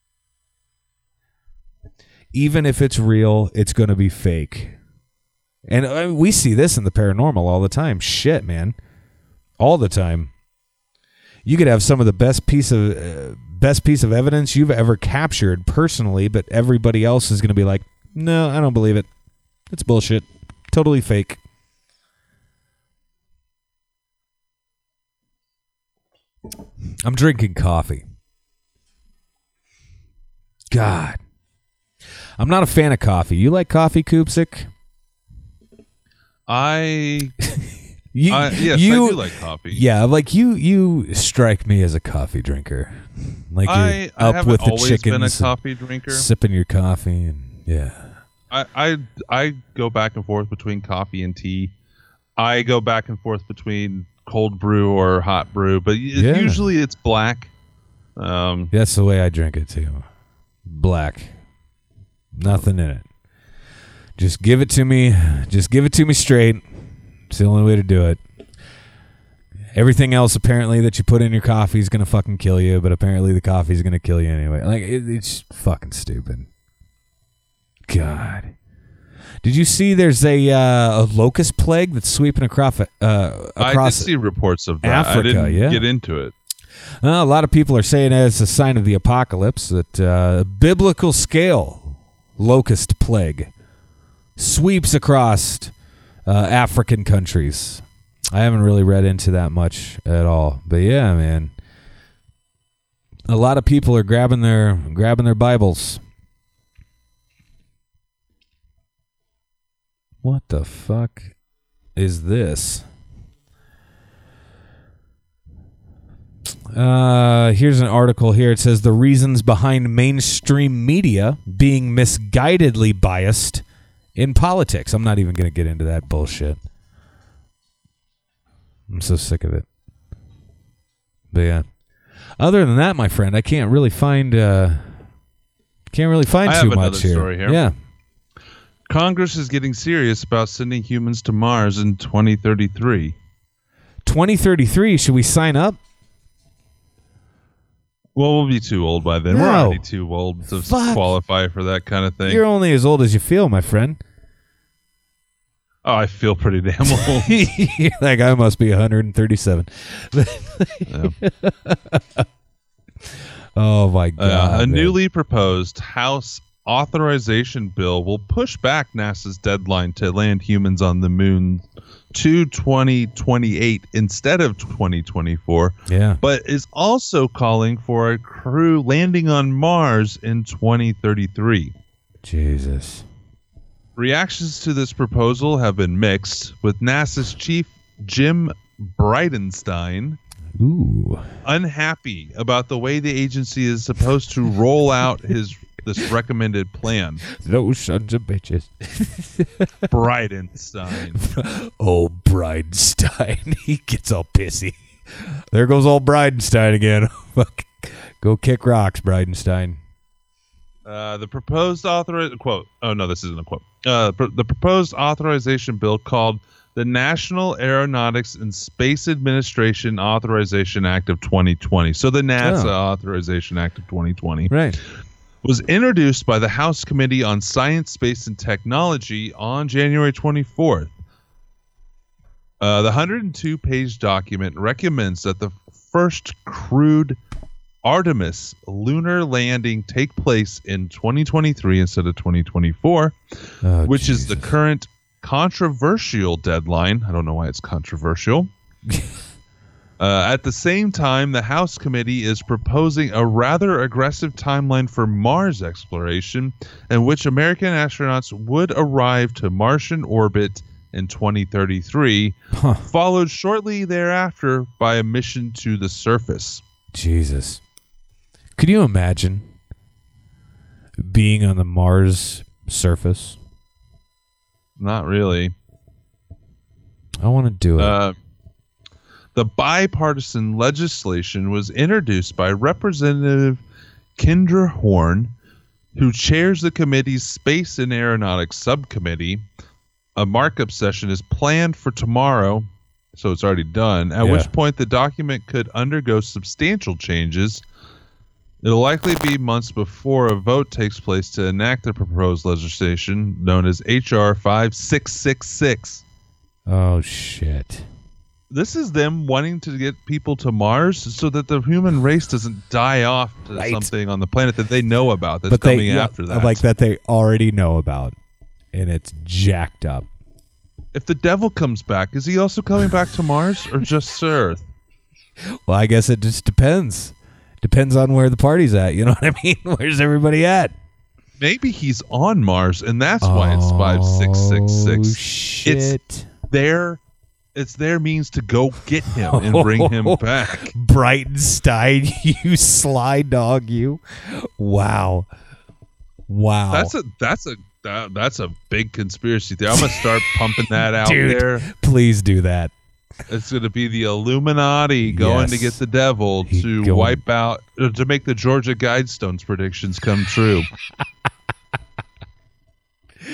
Even if it's real, it's going to be fake. And uh, we see this in the paranormal all the time. Shit, man. All the time. You could have some of the best piece of uh, best piece of evidence you've ever captured personally, but everybody else is going to be like, no, I don't believe it. It's bullshit. Totally fake. I'm drinking coffee. God. I'm not a fan of coffee. You like coffee, Koopsik? I, You, I yes, you, I do like coffee. Yeah, like you, you strike me as a coffee drinker. Like you're I, I up haven't with the always chickens, been a and coffee drinker. sipping your coffee, and yeah. I, I I go back and forth between coffee and tea. I go back and forth between cold brew or hot brew, but y- Yeah. usually it's black. Um, That's the way I drink it too. Black, nothing in it. Just give it to me. Just give it to me straight. It's the only way to do it. Everything else, apparently, that you put in your coffee is going to fucking kill you, but apparently the coffee is going to kill you anyway. Like, it, it's fucking stupid. God. Did you see there's a uh, a locust plague that's sweeping across uh, across I did see reports of that. Africa, I didn't yeah. get into it. Well, a lot of people are saying it's a sign of the apocalypse that uh, biblical scale locust plague sweeps across uh, African countries. I haven't really read into that much at all, but yeah, man, a lot of people are grabbing their grabbing their Bibles. What the fuck is this? Uh, here's an article here. It says the reasons behind mainstream media being misguidedly biased in politics. I'm not even going to get into that bullshit. I'm so sick of it. But yeah. Other than that, my friend, I can't really find uh, can't really find I too have much another here. story here. Yeah. Congress is getting serious about sending humans to Mars in twenty thirty-three. twenty thirty-three, should we sign up? Well, we'll be too old by then. No. We're already too old to Fuck. qualify for that kind of thing. You're only as old as you feel, my friend. Oh, I feel pretty damn old. You're like, I must be one hundred thirty-seven. Yeah. Oh, my God. Uh, a man. newly proposed House authorization bill will push back NASA's deadline to land humans on the moon to twenty twenty-eight instead of twenty twenty-four. Yeah. But is also calling for a crew landing on Mars in twenty thirty-three. Jesus. Reactions to this proposal have been mixed, with NASA's chief Jim Bridenstine Ooh. unhappy about the way the agency is supposed to roll out his this recommended plan. Those sons of bitches. Bridenstine. Oh, Bridenstine. He gets all pissy. There goes old Bridenstine again. Fuck. Go kick rocks, Bridenstine. Uh, the proposed author quote. Oh no, this isn't a quote. Uh, pr- the proposed authorization bill, called the National Aeronautics and Space Administration Authorization Act of twenty twenty. So the NASA Oh. Authorization Act of twenty twenty. Right. Was introduced by the House Committee on Science, Space, and Technology on January twenty-fourth. Uh, the one hundred two page document recommends that the first crewed Artemis lunar landing take place in twenty twenty-three instead of twenty twenty-four, Oh, which Jesus. is the current controversial deadline. I don't know why it's controversial. Uh, at the same time, the House Committee is proposing a rather aggressive timeline for Mars exploration, in which American astronauts would arrive to Martian orbit in twenty thirty-three, Huh. followed shortly thereafter by a mission to the surface. Jesus. Could you imagine being on the Mars surface? Not really. I want to do it. Uh, the bipartisan legislation was introduced by Representative Kendra Horn, who chairs the committee's Space and Aeronautics Subcommittee. A markup session is planned for tomorrow, so it's already done, at Yeah. which point the document could undergo substantial changes. It'll likely be months before a vote takes place to enact the proposed legislation, known as H R five six six six. oh, shit. This is them wanting to get people to Mars so that the human race doesn't die off to Right. something on the planet that they know about that's But they, coming yeah, after that. like that they already know about. And it's jacked up. If the devil comes back, is he also coming back to Mars or just Earth? Well, I guess it just depends. Depends on where the party's at. You know what I mean? Where's everybody at? Maybe he's on Mars, and that's why it's five six six Oh, six. shit. It's their, it's their means to go get him and bring him back. Brightenstein, you sly dog, you. Wow. Wow. That's a that's a that, that's a big conspiracy theory. I'm gonna start pumping that out Dude, there. please do that. It's going to be the Illuminati going Yes. to get the devil He to going- wipe out, uh, to make the Georgia Guidestones predictions come true.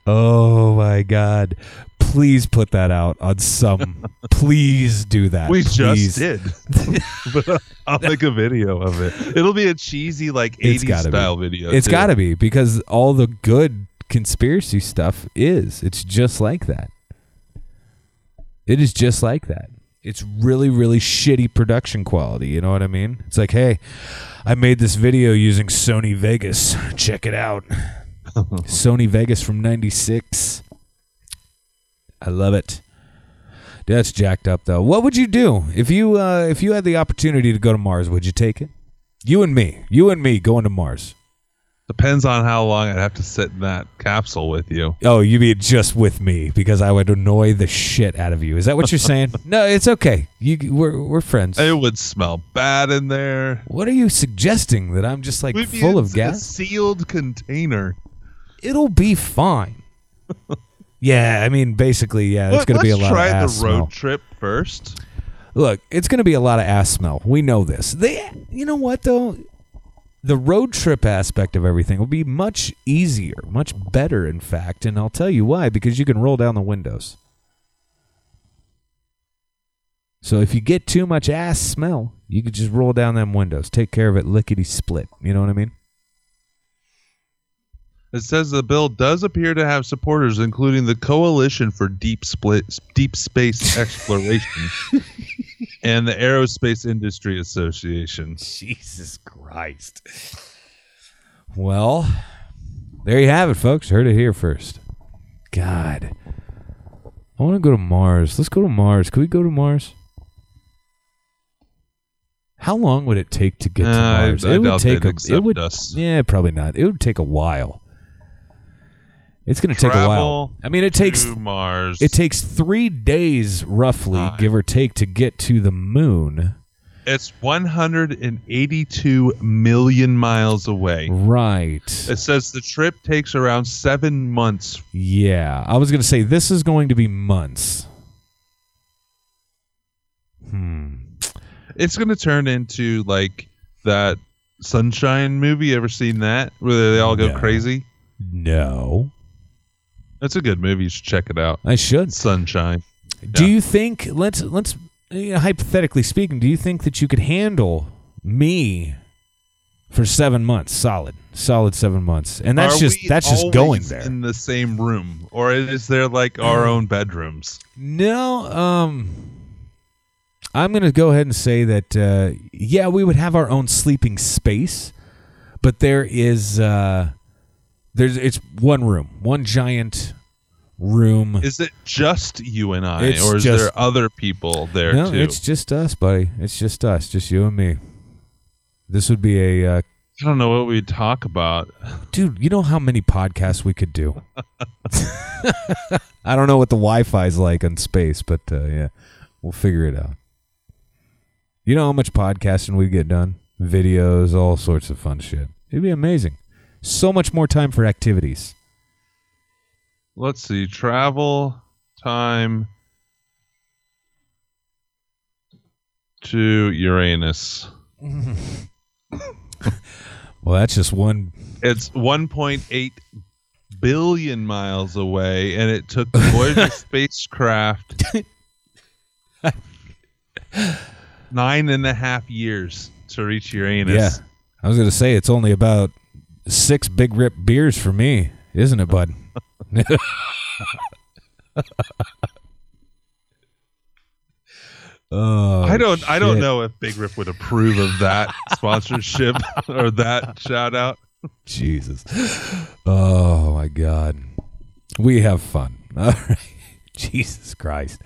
Oh my God. Please put that out on some. Please do that. We Please. just did. But I'll make a video of it. It'll be a cheesy, like, It's eighties gotta style be. video. It's too. got to be, because all the good conspiracy stuff is. It's just like that. It is just like that. It's really, really shitty production quality. You know what I mean? It's like, hey, I made this video using Sony Vegas. Check it out. Sony Vegas from ninety-six. I love it. That's jacked up, though. What would you do if you uh, if you had the opportunity to go to Mars? Would you take it? You and me. You and me going to Mars. Depends on how long I'd have to sit in that capsule with you. Oh, you mean just with me, because I would annoy the shit out of you. Is that what you're saying? No, it's okay. You, we're we're friends. It would smell bad in there. What are you suggesting? That I'm just like We'd be full in of a gas? sealed container. It'll be fine. Yeah, I mean, basically, yeah, it's Let- going to be a let's lot try of ass the road smell. trip first. Look, it's going to be a lot of ass smell. We know this. They, you know what, though? The road trip aspect of everything will be much easier, much better, in fact, and I'll tell you why, because you can roll down the windows. So if you get too much ass smell, you could just roll down them windows. Take care of it lickety-split. You know what I mean? It says the bill does appear to have supporters, including the Coalition for Deep Split, Deep Space Exploration and the Aerospace Industry Association. Jesus Christ. Well, there you have it, folks. Heard it here first. God. I want to go to Mars. Let's go to Mars. Can we go to Mars? How long would it take to get to Uh, I- Mars? I it would doubt take they'd a accept it would us. Yeah, probably not. It would take a while. It's going to take a while. Travel I mean, it takes to Mars. it takes three days roughly, Time. give or take, to get to the moon. It's one hundred eighty-two million miles away. Right. It says the trip takes around seven months. Yeah, I was going to say this is going to be months. Hmm. It's going to turn into like that Sunshine movie. You ever seen that? Where they all go No. crazy? No. It's a good movie. You should check it out. I should. Sunshine. Do Yeah. you think, let's, let's you know, hypothetically speaking, do you think that you could handle me for seven months, solid, solid seven months? And that's Are just, we that's just always going there. in the same room, or is there like our own bedrooms? No, um, I'm going to go ahead and say that, uh, yeah, we would have our own sleeping space, but there is, uh, there's, it's one room, one giant room. Is it just you and I, It's or is just- there other people there No, too? it's just us, buddy. It's just us, just you and me. This would be a, uh, I don't know what we'd talk about. dude, you know how many podcasts we could do? I don't know what the Wi-Fi's like on space, but uh, yeah, we'll figure it out. You know how much podcasting we get done? Videos, all sorts of fun shit. It'd be amazing. So much more time for activities. Let's see. Travel time to Uranus. Well, that's just one. It's one point eight billion miles away, and it took the Voyager spacecraft nine and a half years to reach Uranus. Yeah, I was gonna say it's only about six Big Rip beers for me, isn't it, bud? Oh, I don't. I don't shit. know if Big Rip would approve of that sponsorship or that shout out. Jesus. Oh my God. We have fun. All right. Jesus Christ.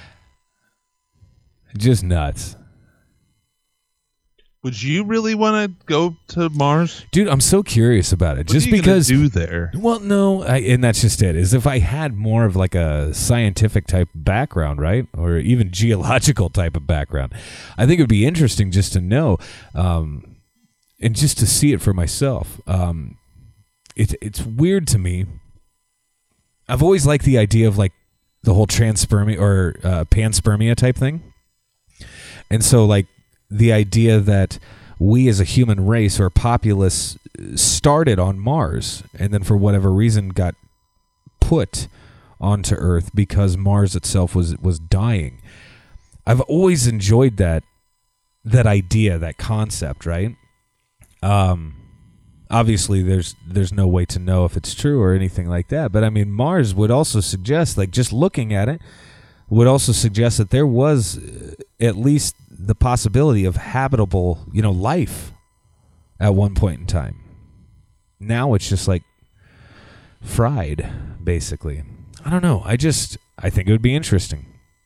Just nuts. Would you really want to go to Mars? Dude, I'm so curious about it. What just are you gonna because do there? Well, no, I, and that's just it. Is if I had more of like a scientific type background, right, or even geological type of background, I think it would be interesting just to know, um, and just to see it for myself. Um, it's it's weird to me. I've always liked the idea of like the whole transpermia or uh, panspermia type thing, and so like the idea that we as a human race or populace started on Mars and then for whatever reason got put onto Earth because Mars itself was was dying. I've always enjoyed that that idea, that concept, right? Um, obviously, there's there's no way to know if it's true or anything like that. But I mean, Mars would also suggest, like just looking at it, would also suggest that there was at least the possibility of habitable, you know, life at one point in time. Now it's just like fried, basically. I don't know. I just, I think it would be interesting.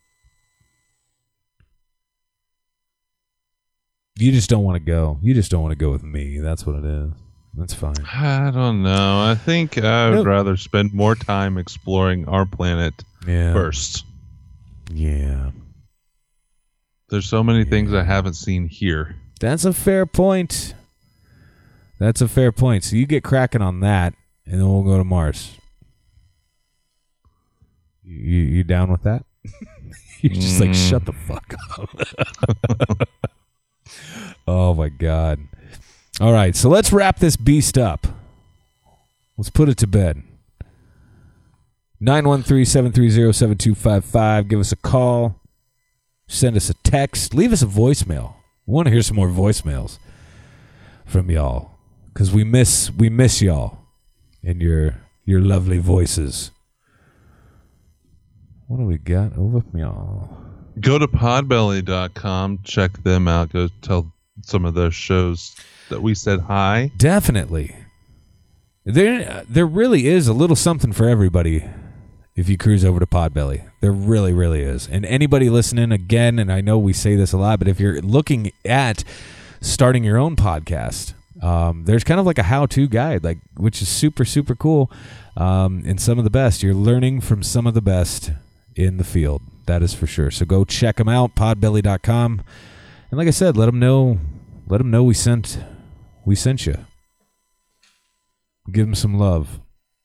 You just don't want to go. You just don't want to go with me. That's what it is. That's fine. I don't know. I think I would Nope. rather spend more time exploring our planet Yeah. first. Yeah. There's so many things I haven't seen here. That's a fair point. That's a fair point. So you get cracking on that, and then we'll go to Mars. You you down with that? You're just like, Mm. shut the fuck up. Oh my God. All right, so let's wrap this beast up. Let's put it to bed. nine one three, seven three zero, seven two five five. Give us a call. Send us a text. Leave us a voicemail. We want to hear some more voicemails from y'all, because we miss we miss y'all and your your lovely voices. What do we got over y'all? Go to podbelly dot com. Check them out. Go tell some of those shows that we said hi. Definitely. There there really is a little something for everybody if you cruise over to Podbelly. There really, really is. And anybody listening, again, and I know we say this a lot, but if you're looking at starting your own podcast, um, there's kind of like a how-to guide, like which is super, super cool. Um, and some of the best. You're learning from some of the best in the field. That is for sure. So go check them out, podbelly dot com. And like I said, let them know, let them know we sent, we sent you. Give them some love.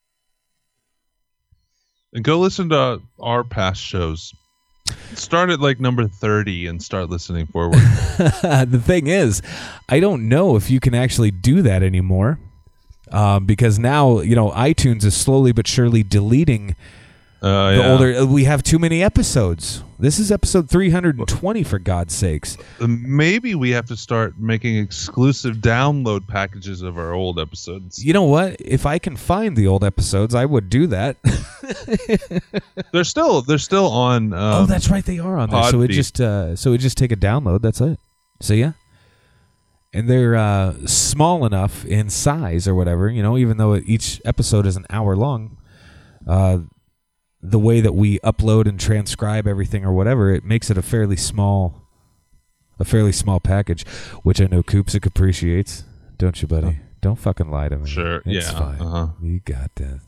And go listen to our past shows. Start at like number thirty and start listening forward. The thing is, I don't know if you can actually do that anymore, um, because now, you know, iTunes is slowly but surely deleting Uh, the yeah. older. We have too many episodes. This is episode three hundred twenty, for God's sakes. Uh, Maybe we have to start making exclusive download packages of our old episodes. You know what? If I can find the old episodes, I would do that. They're still they're still on. Um, oh, that's right, they are on there. So it Podbean. just uh, so it just take a download. That's it. So yeah, and they're uh, small enough in size or whatever. You know, even though each episode is an hour long, uh, the way that we upload and transcribe everything or whatever, it makes it a fairly small, a fairly small package, which I know Koopsic appreciates, don't you, buddy? Don't fucking lie to me. Sure, It's yeah, fine. uh-huh. You got that.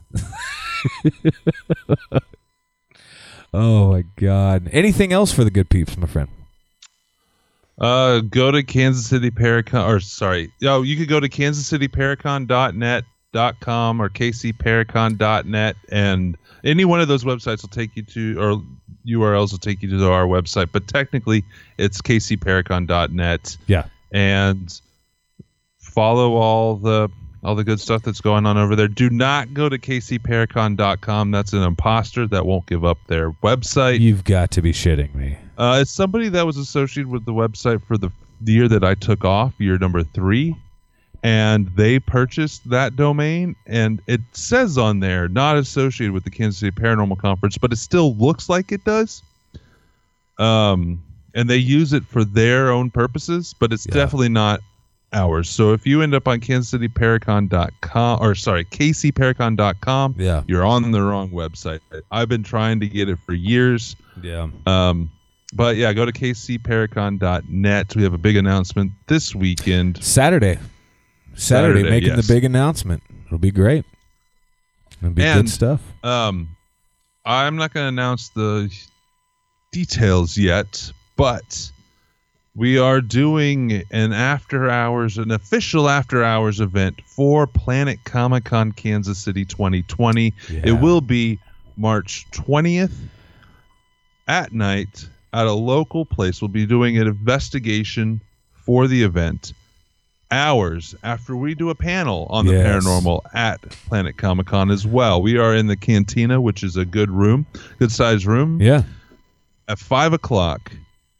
Oh my God! Anything else for the good peeps, my friend? Uh, go to Kansas City Paracon, or sorry, oh, you could go to kansas city paracon dot net dot com or k c paracon dot net, and any one of those websites will take you to, or U R Ls will take you to our website. But technically, it's k c paracon dot net. Yeah. And follow all the all the good stuff that's going on over there. Do not go to k c paracon dot com. That's an imposter that won't give up their website. You've got to be shitting me. Uh, it's somebody that was associated with the website for the, the year that I took off, year number three, and they purchased that domain, and it says on there, not associated with the Kansas City Paranormal Conference, but it still looks like it does. Um, and they use it for their own purposes, but it's Yeah. definitely not ours. So if you end up on kansas city paracon dot com, or sorry, k c paracon dot com, Yeah. you're on the wrong website. I've been trying to get it for years. Yeah. Um, but yeah, go to k c paracon dot net. We have a big announcement this weekend. Saturday. Saturday, Saturday, making yes. the big announcement. It'll be great. It'll be And- good stuff. Um, I'm not going to announce the details yet, but we are doing an after hours, an official after hours event for Planet Comic Con Kansas City twenty twenty. Yeah. It will be March twentieth at night at a local place. We'll be doing an investigation for the event hours after we do a panel on the Yes. paranormal at Planet Comic Con as well. We are in the Cantina, which is a good room, good sized room. Yeah. At five o'clock.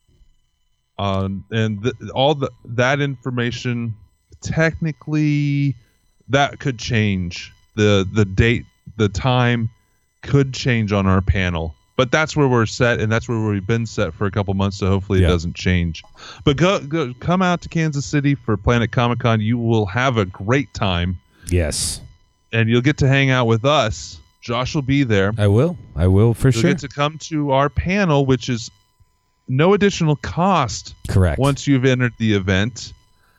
Um, and th- all the that information, technically, that could change. The the date, the time could change on our panel. But that's where we're set, and that's where we've been set for a couple months, so hopefully Yeah. it doesn't change. But go, go come out to Kansas City for Planet Comic Con. You will have a great time, Yes. and you'll get to hang out with us. Josh will be there. I will. I will for You'll sure. get to come to our panel, which is no additional cost Correct. once you've entered the event.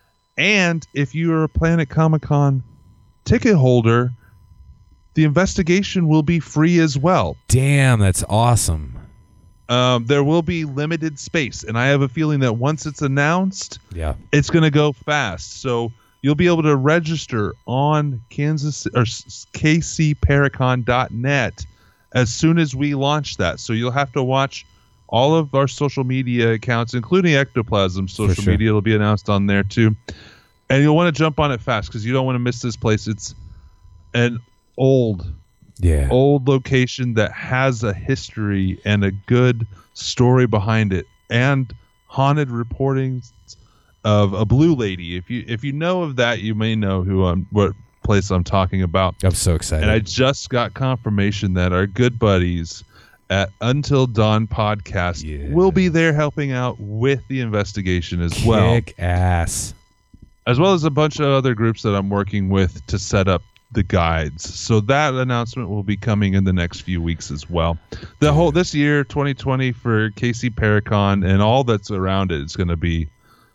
And if you're a Planet Comic Con ticket holder, the investigation will be free as well. Damn, that's awesome. Um, there will be limited space, and I have a feeling that once it's announced, Yeah. it's going to go fast. So you'll be able to register on Kansas or K C Paracon dot net as soon as we launch that. So you'll have to watch all of our social media accounts, including Ectoplasm social sure. media. It'll be announced on there too. And you'll want to jump on it fast because you don't want to miss this place. It's an old, Yeah. old location that has a history and a good story behind it, and haunted reportings of a blue lady. If you if you know of that, you may know who I'm what place I'm talking about. I'm so excited. And I just got confirmation that our good buddies at Until Dawn Podcast Yeah. will be there helping out with the investigation as well, Kick ass. as well as a bunch of other groups that I'm working with to set up the guides. So that announcement will be coming in the next few weeks as well. The whole this year, twenty twenty, for K C Paracon and all that's around it is going to be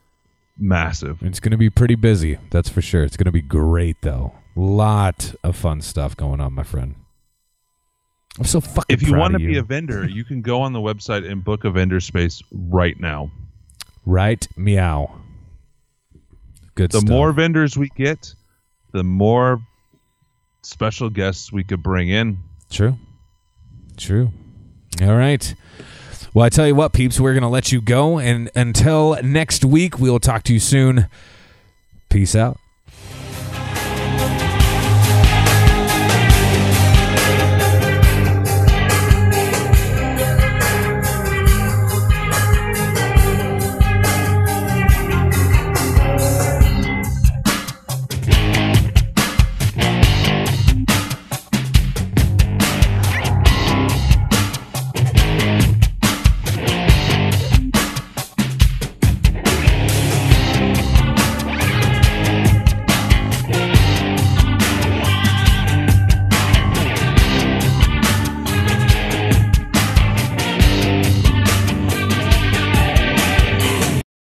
massive. It's going to be pretty busy. That's for sure. It's going to be great, though. Lot of fun stuff going on, my friend. I'm so fucking If you proud want to of be you. a vendor, you can go on the website and book a vendor space right now. Right, meow. Good The stuff. more vendors we get, the more special guests we could bring in. True. True. All right. Well, I tell you what, peeps, we're going to let you go. And until next week, we'll talk to you soon. Peace out.